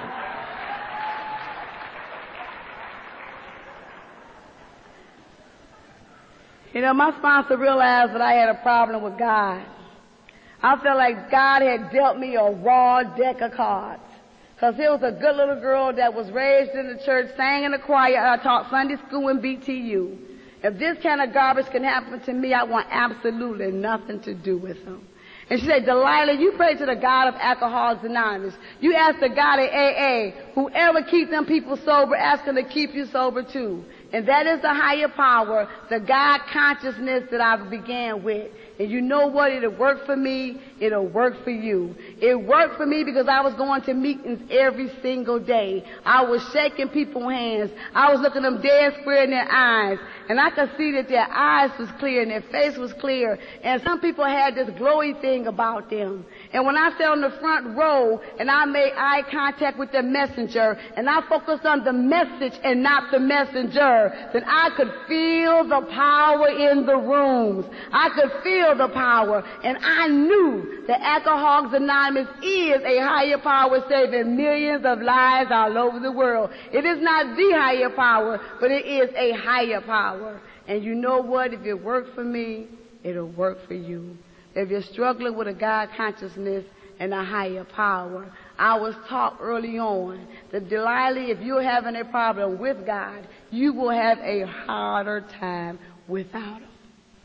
You know, my sponsor realized that I had a problem with God. I felt like God had dealt me a raw deck of cards. Because here was a good little girl that was raised in the church, sang in the choir, I taught Sunday school and BTU. If this kind of garbage can happen to me, I want absolutely nothing to do with them. And she said, Delilah, you pray to the God of Alcoholics Anonymous. You ask the God of AA, whoever keeps them people sober, ask him to keep you sober too. And that is the higher power, the God consciousness that I began with. And you know what? It'll work for me. It'll work for you. It worked for me because I was going to meetings every single day. I was shaking people's hands. I was looking them dead square in their eyes. And I could see that their eyes was clear and their face was clear. And some people had this glowy thing about them. And when I sat on the front row and I made eye contact with the messenger and I focused on the message and not the messenger, then I could feel the power in the rooms. I could feel the power. And I knew that Alcoholics Anonymous is a higher power saving millions of lives all over the world. It is not the higher power, but it is a higher power. And you know what? If it worked for me, it'll work for you. If you're struggling with a God consciousness and a higher power, I was taught early on that, Delilah, if you're having a problem with God, you will have a harder time without Him.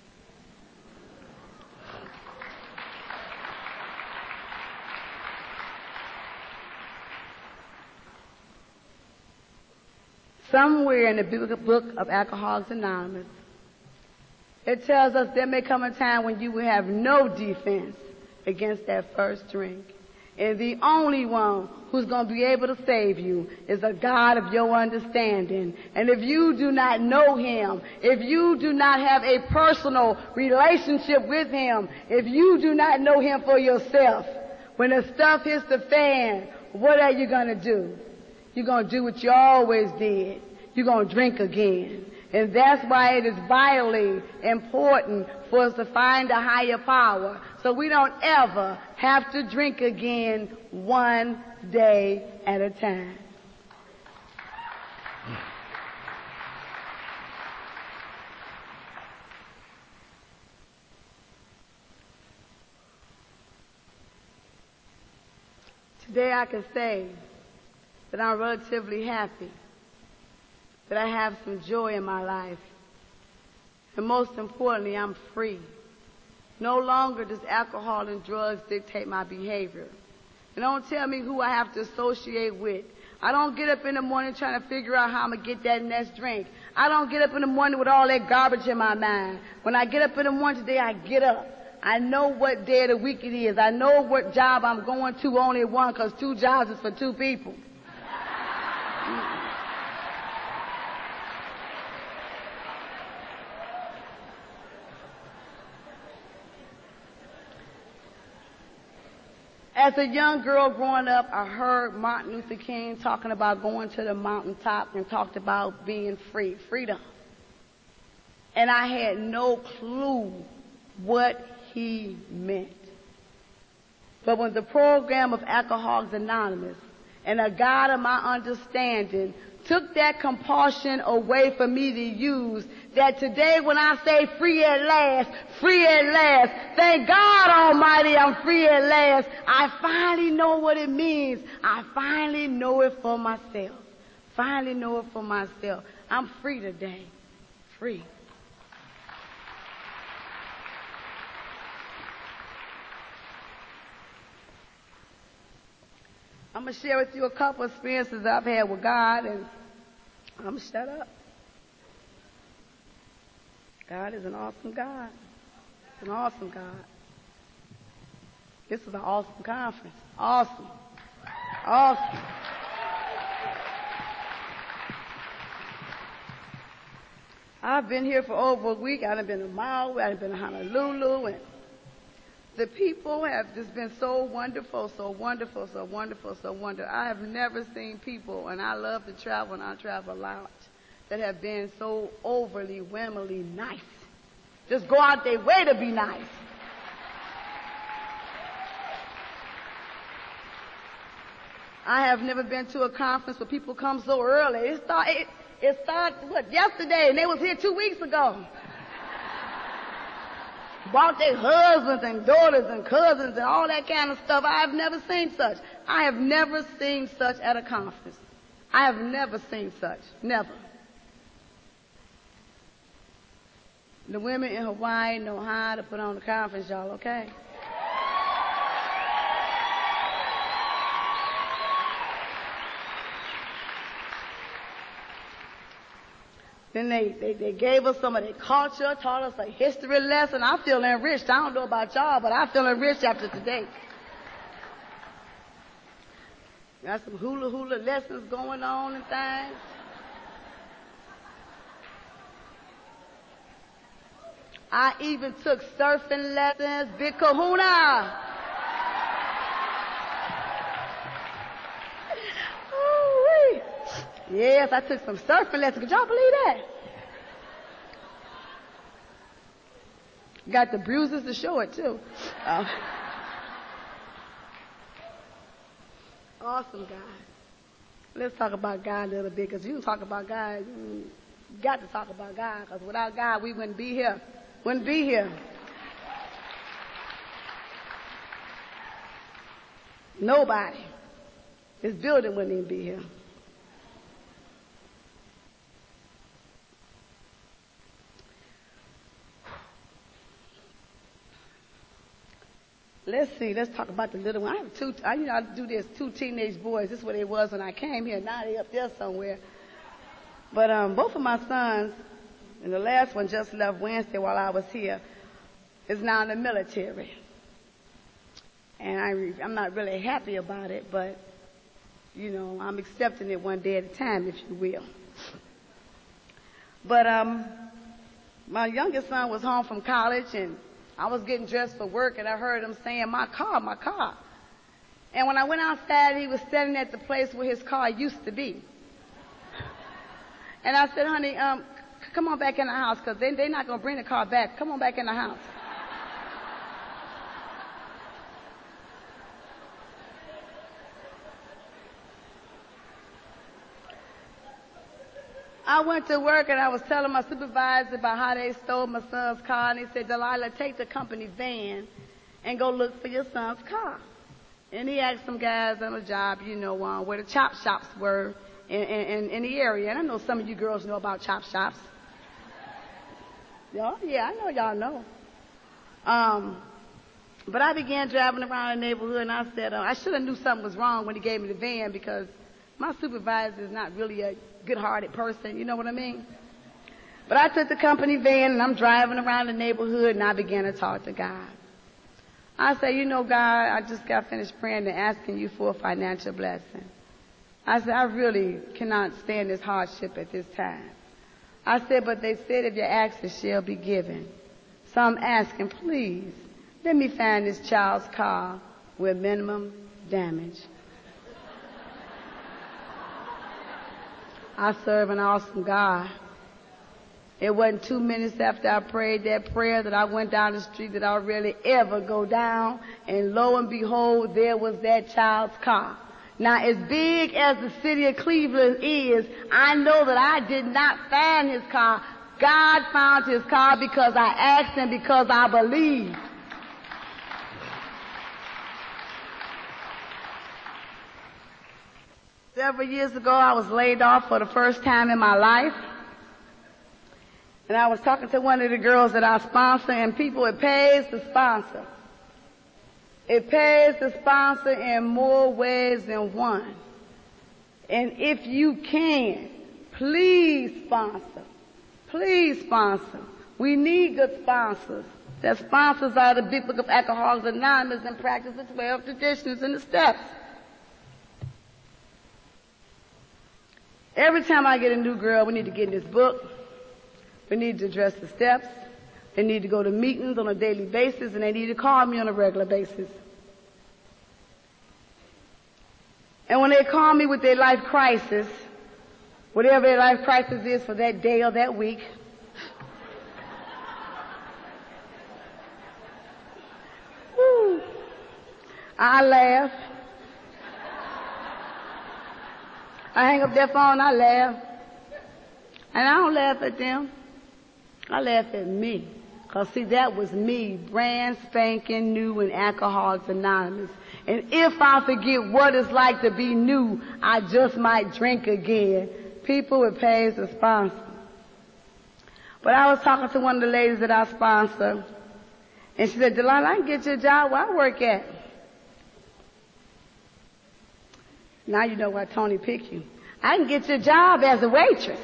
Somewhere in the book of Alcoholics Anonymous, it tells us there may come a time when you will have no defense against that first drink. And the only one who's going to be able to save you is a God of your understanding. And if you do not know Him, if you do not have a personal relationship with Him, if you do not know Him for yourself, when the stuff hits the fan, what are you going to do? You're going to do what you always did. You're going to drink again. And that's why it is vitally important for us to find a higher power, so we don't ever have to drink again one day at a time. Today I can say that I'm relatively happy, that I have some joy in my life, and most importantly, I'm free. No longer does alcohol and drugs dictate my behavior. And don't tell me who I have to associate with. I don't get up in the morning trying to figure out how I'm going to get that next drink. I don't get up in the morning with all that garbage in my mind. When I get up in the morning today, I get up. I know what day of the week it is. I know what job I'm going to, only one, because 2 jobs is for 2 people. As a young girl growing up, I heard Martin Luther King talking about going to the mountaintop and talked about being free, freedom. And I had no clue what he meant. But when the program of Alcoholics Anonymous and a God of my understanding took that compulsion away for me to use, that today when I say free at last, thank God Almighty I'm free at last, I finally know what it means. I finally know it for myself. I'm free today. Free. I'm going to share with you a couple of experiences I've had with God, and I'm going to shut up. God is an awesome God. An awesome God. This is an awesome conference. Awesome. I've been here for over a week. I've been to Maui. I've been to Honolulu, and the people have just been so wonderful. I have never seen people, and I love to travel, and I travel a lot, that have been so overly, whamily nice. Just go out their way to be nice. I have never been to a conference where people come so early. It started yesterday, and they was here 2 weeks ago. Brought their husbands and daughters and cousins and all that kind of stuff. I have never seen such. I have never seen such at a conference. I have never seen such. Never. The women in Hawaii know how to put on the conference, y'all, okay? Then they gave us some of their culture, taught us a history lesson. I feel enriched. I don't know about y'all, but I feel enriched after today. Got some hula lessons going on and things. I even took surfing lessons, big kahuna. Ooh-wee. Yes, I took some surfing lessons. Could y'all believe that? Got the bruises to show it, too. Awesome God. Let's talk about God a little bit, because you talk about God, you got to talk about God, because without God, we wouldn't be here. Nobody. This building wouldn't even be here. Let's see. Let's talk about the little one. I have I do this. 2 teenage boys. This is what they was when I came here. Now they up there somewhere. But both of my sons, and the last one just left Wednesday while I was here, is now in the military. And I'm not really happy about it, but, you know, I'm accepting it one day at a time, if you will. But my youngest son was home from college, and I was getting dressed for work, and I heard him saying, my car, my car. And when I went outside, he was standing at the place where his car used to be. And I said, honey, come on back in the house, because they're not going to bring the car back. Come on back in the house. I went to work, and I was telling my supervisor about how they stole my son's car, and he said, Delilah, take the company van and go look for your son's car. And he asked some guys on the job, you know, where the chop shops were in the area. And I know some of you girls know about chop shops. Yeah, I know y'all know. But I began driving around the neighborhood, and I said, I should have knew something was wrong when he gave me the van, because my supervisor is not really a good-hearted person, you know what I mean? But I took the company van, and I'm driving around the neighborhood, and I began to talk to God. I said, you know, God, I just got finished praying and asking you for a financial blessing. I said, I really cannot stand this hardship at this time. I said, but they said if you ask, it shall be given. So I'm asking, please, let me find this child's car with minimum damage. I serve an awesome God. It wasn't 2 minutes after I prayed that prayer that I went down the street that I'll really ever go down, and lo and behold, there was that child's car. Now, as big as the city of Cleveland is, I know that I did not find his car. God found his car because I asked him, because I believed. Several years ago, I was laid off for the first time in my life. And I was talking to one of the girls that I sponsor, and people, it pays to sponsor. It pays to sponsor in more ways than one. And if you can, please sponsor. Please sponsor. We need good sponsors. That sponsors are the Big Book of Alcoholics Anonymous and practice the 12 traditions and the steps. Every time I get a new girl, we need to get in this book. We need to address the steps. They need to go to meetings on a daily basis, and they need to call me on a regular basis. And when they call me with their life crisis, whatever their life crisis is for that day or that week, I laugh. I hang up that phone, I laugh. And I don't laugh at them. I laugh at me. Because, see, that was me, brand spanking new in Alcoholics Anonymous. And if I forget what it's like to be new, I just might drink again. People, it pays to sponsor. But I was talking to one of the ladies that I sponsor, and she said, Delilah, I can get you a job where I work at. Now you know why Tony picked you. I can get you a job as a waitress.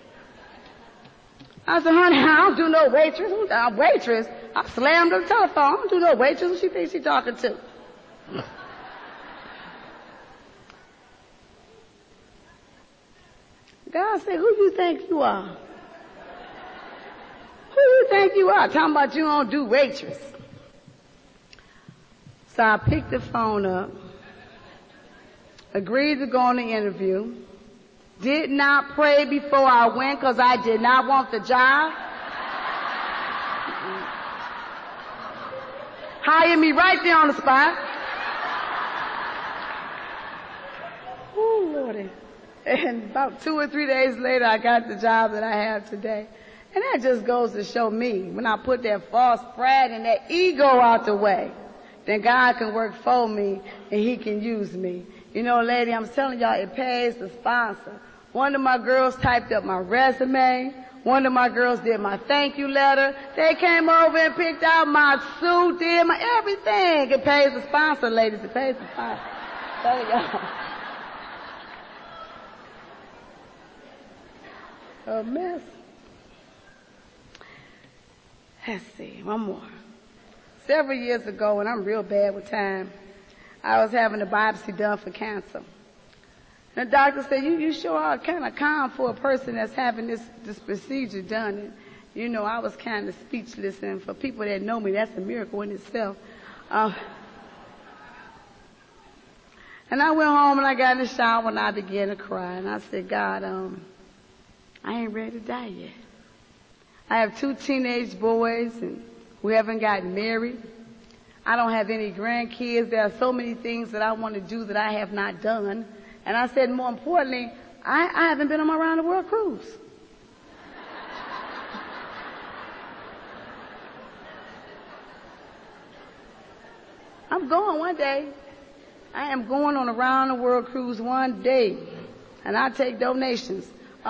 I said, honey, I don't do no waitress. I'm a waitress. I slammed the telephone. I don't do no waitress. Who she thinks she's talking to? God said, who you think you are? Who you think you are? Talking about you don't do waitress. So I picked the phone up, agreed to go on the interview, did not pray before I went because I did not want the job. Hired me right there on the spot. Oh, Lordy. And about 2 or 3 days later, I got the job that I have today. And that just goes to show me, when I put that false pride and that ego out the way, then God can work for me and he can use me. You know, lady, I'm telling y'all, it pays to sponsor. One of my girls typed up my resume. One of my girls did my thank you letter. They came over and picked out my suit, did my everything. It pays to sponsor, ladies. It pays to sponsor. I'm telling y'all. A mess. Let's see, one more. Several years ago, and I'm real bad with time, I was having a biopsy done for cancer. And the doctor said, you sure are kind of calm for a person that's having this procedure done. And, you know, I was kind of speechless, and for people that know me, that's a miracle in itself. And I went home and I got in the shower and I began to cry. And I said, God, I ain't ready to die yet. I have 2 teenage boys and who haven't gotten married. I don't have any grandkids. There are so many things that I want to do that I have not done. And I said, more importantly, I haven't been on my round the world cruise. I'm going one day. I am going on a round the world cruise one day. And I take donations.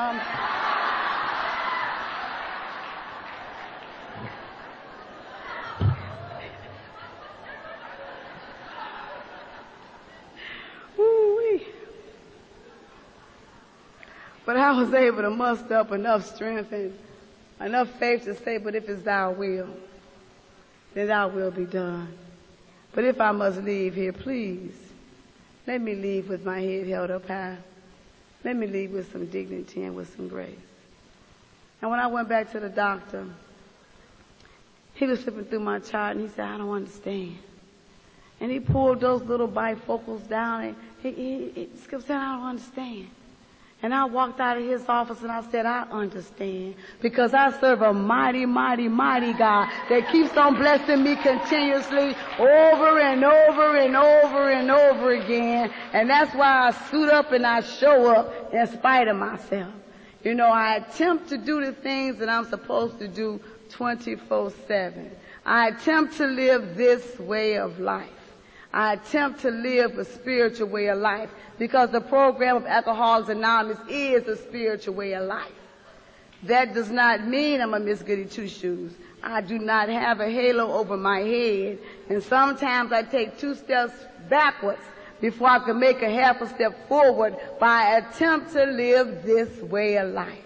But I was able to muster up enough strength and enough faith to say, but if it's thy will, then thy will be done. But if I must leave here, please, let me leave with my head held up high. Let me leave with some dignity and with some grace. And when I went back to the doctor, he was flipping through my chart and he said, I don't understand. And he pulled those little bifocals down and he kept saying, I don't understand. And I walked out of his office and I said, I understand, because I serve a mighty, mighty, mighty God that keeps on blessing me continuously over and over and over and over again. And that's why I suit up and I show up in spite of myself. You know, I attempt to do the things that I'm supposed to do 24/7. I attempt to live this way of life. I attempt to live a spiritual way of life, because the program of Alcoholics Anonymous is a spiritual way of life. That does not mean I'm a Miss Goody Two-Shoes. I do not have a halo over my head, and sometimes I take 2 steps backwards before I can make a half a step forward by attempt to live this way of life.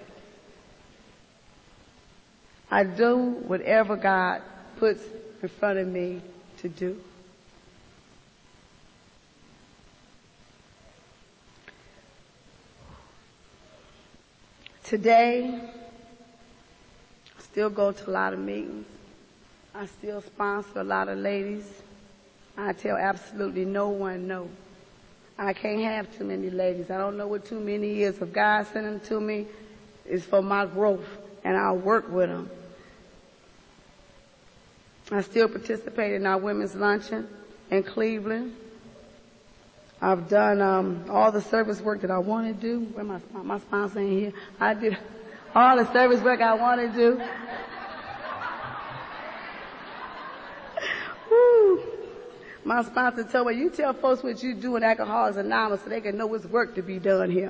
I do whatever God puts in front of me to do. Today, I still go to a lot of meetings. I still sponsor a lot of ladies. I tell absolutely no one no. I can't have too many ladies. I don't know what too many is. If God sent them to me, it's for my growth, and I'll work with them. I still participate in our women's luncheon in Cleveland. I've done all the service work that I want to do. Where my sponsor in here? I did all the service work I want to do. Woo. My sponsor told me, you tell folks what you do in Alcoholics Anonymous so they can know it's work to be done here.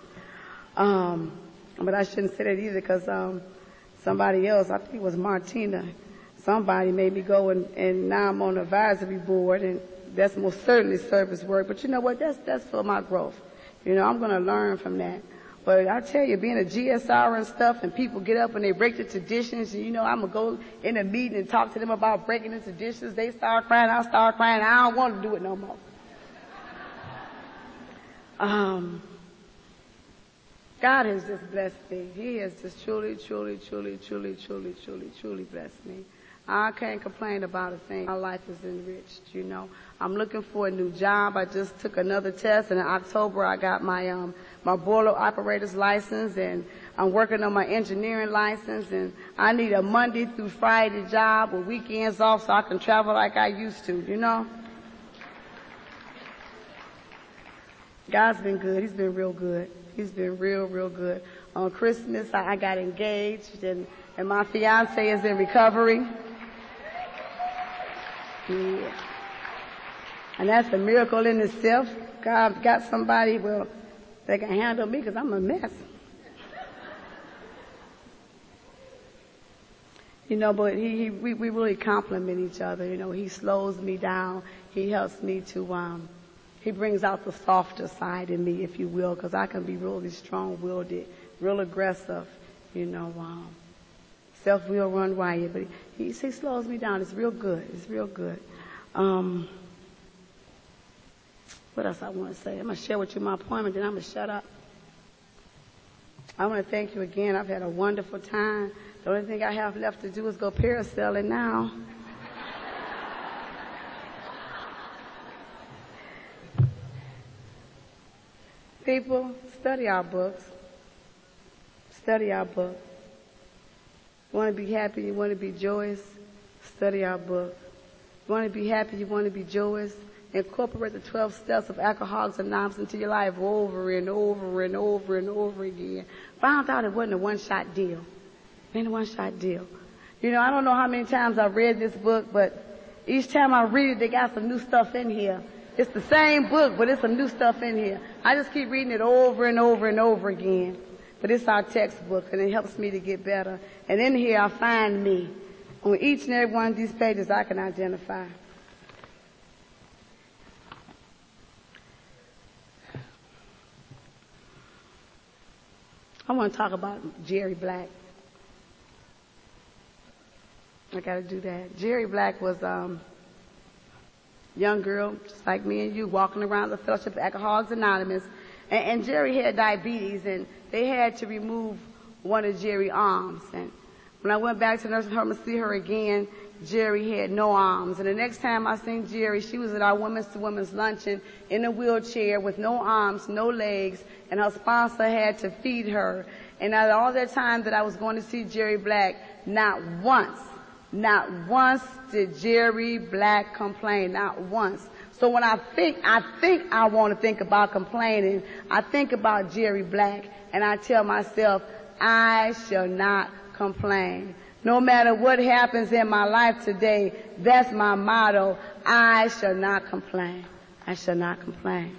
But I shouldn't say that either, because somebody else, I think it was Martina, somebody made me go, and now I'm on the advisory board, and that's most certainly service work. But you know what? That's for my growth. You know, I'm going to learn from that. But I tell you, being a GSR and stuff, and people get up and they break the traditions, and you know, I'm going to go in a meeting and talk to them about breaking the traditions. They start crying, I start crying. I don't want to do it no more. God has just blessed me. He has just truly, truly, truly, truly, truly, truly, truly blessed me. I can't complain about a thing. My life is enriched, you know. I'm looking for a new job. I just took another test, and in October I got my my boiler operator's license, and I'm working on my engineering license, and I need a Monday through Friday job with weekends off so I can travel like I used to, you know. God's been good. He's been real good. He's been real, real good. On Christmas, I got engaged, and my fiance is in recovery. Yeah. And that's a miracle in itself. God got somebody, well, that can handle me, because I'm a mess. You know, but we really complement each other. You know, he slows me down. He helps me to, he brings out the softer side in me, if you will, because I can be really strong-willed, real aggressive, you know. Self-will run riot. But he slows me down. It's real good. It's real good. What else I want to say? I'm going to share with you my poem, and then I'm going to shut up. I want to thank you again. I've had a wonderful time. The only thing I have left to do is go parasailing now. People, study our books. Study our book. You want to be happy, you want to be joyous, study our book. You want to be happy, you want to be joyous, incorporate the 12 steps of Alcoholics Anonymous into your life over and over and over and over again. Found out it wasn't a one-shot deal. It ain't a one-shot deal. You know, I don't know how many times I've read this book, but each time I read it, they got some new stuff in here. It's the same book, but it's some new stuff in here. I just keep reading it over and over and over again. But it's our textbook, and it helps me to get better. And in here, I find me. On each and every one of these pages, I can identify. I want to talk about Jerry Black. I got to do that. Jerry Black was a young girl, just like me and you, walking around the Fellowship of Alcoholics Anonymous. And Jerry had diabetes, and they had to remove one of Jerry's arms. And when I went back to the nursing home to see her again, Jerry had no arms. And the next time I seen Jerry, she was at our women's to women's luncheon in a wheelchair with no arms, no legs, and her sponsor had to feed her. And out of all that time that I was going to see Jerry Black, not once did Jerry Black complain, not once. So when I think I want to think about complaining, I think about Jerry Black, and I tell myself, I shall not complain. No matter what happens in my life today, that's my motto. I shall not complain. I shall not complain.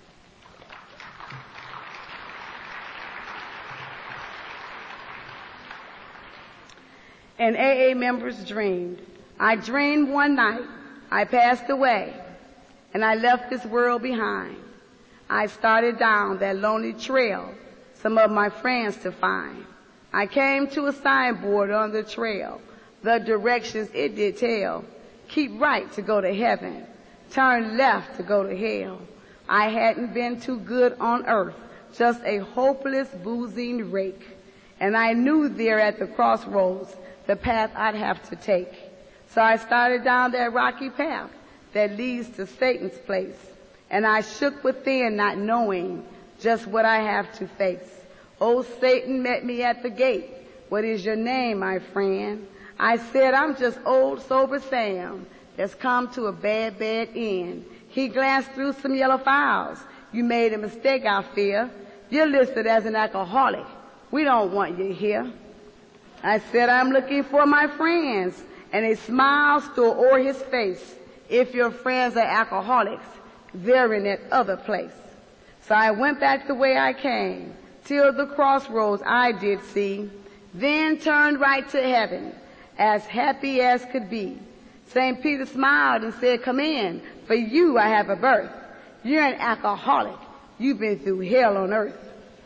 An AA member's dream. I dreamed one night I passed away, and I left this world behind. I started down that lonely trail, some of my friends to find. I came to a signboard on the trail. The directions it did tell. Keep right to go to heaven. Turn left to go to hell. I hadn't been too good on earth, just a hopeless, boozing rake. And I knew there at the crossroads the path I'd have to take. So I started down that rocky path that leads to Satan's place. And I shook within, not knowing just what I have to face. Old Satan met me at the gate. What is your name, my friend? I said, I'm just old sober Sam that's come to a bad, bad end. He glanced through some yellow files. You made a mistake, I fear. You're listed as an alcoholic. We don't want you here. I said, I'm looking for my friends. And a smile stole o'er his face. If your friends are alcoholics, they're in that other place. So I went back the way I came, till the crossroads I did see, then turned right to heaven, as happy as could be. St. Peter smiled and said, come in, for you I have a birth. You're an alcoholic. You've been through hell on earth.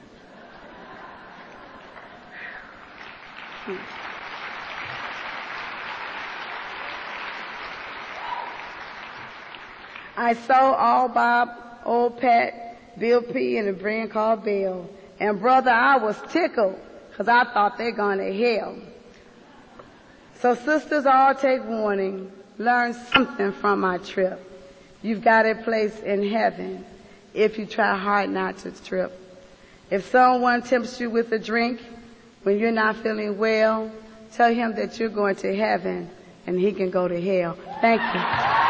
I saw all Bob, old Pat, Bill P., and a friend called Bill. And brother, I was tickled, because I thought they're going to hell. So sisters, all take warning. Learn something from my trip. You've got a place in heaven if you try hard not to trip. If someone tempts you with a drink when you're not feeling well, tell him that you're going to heaven and he can go to hell. Thank you.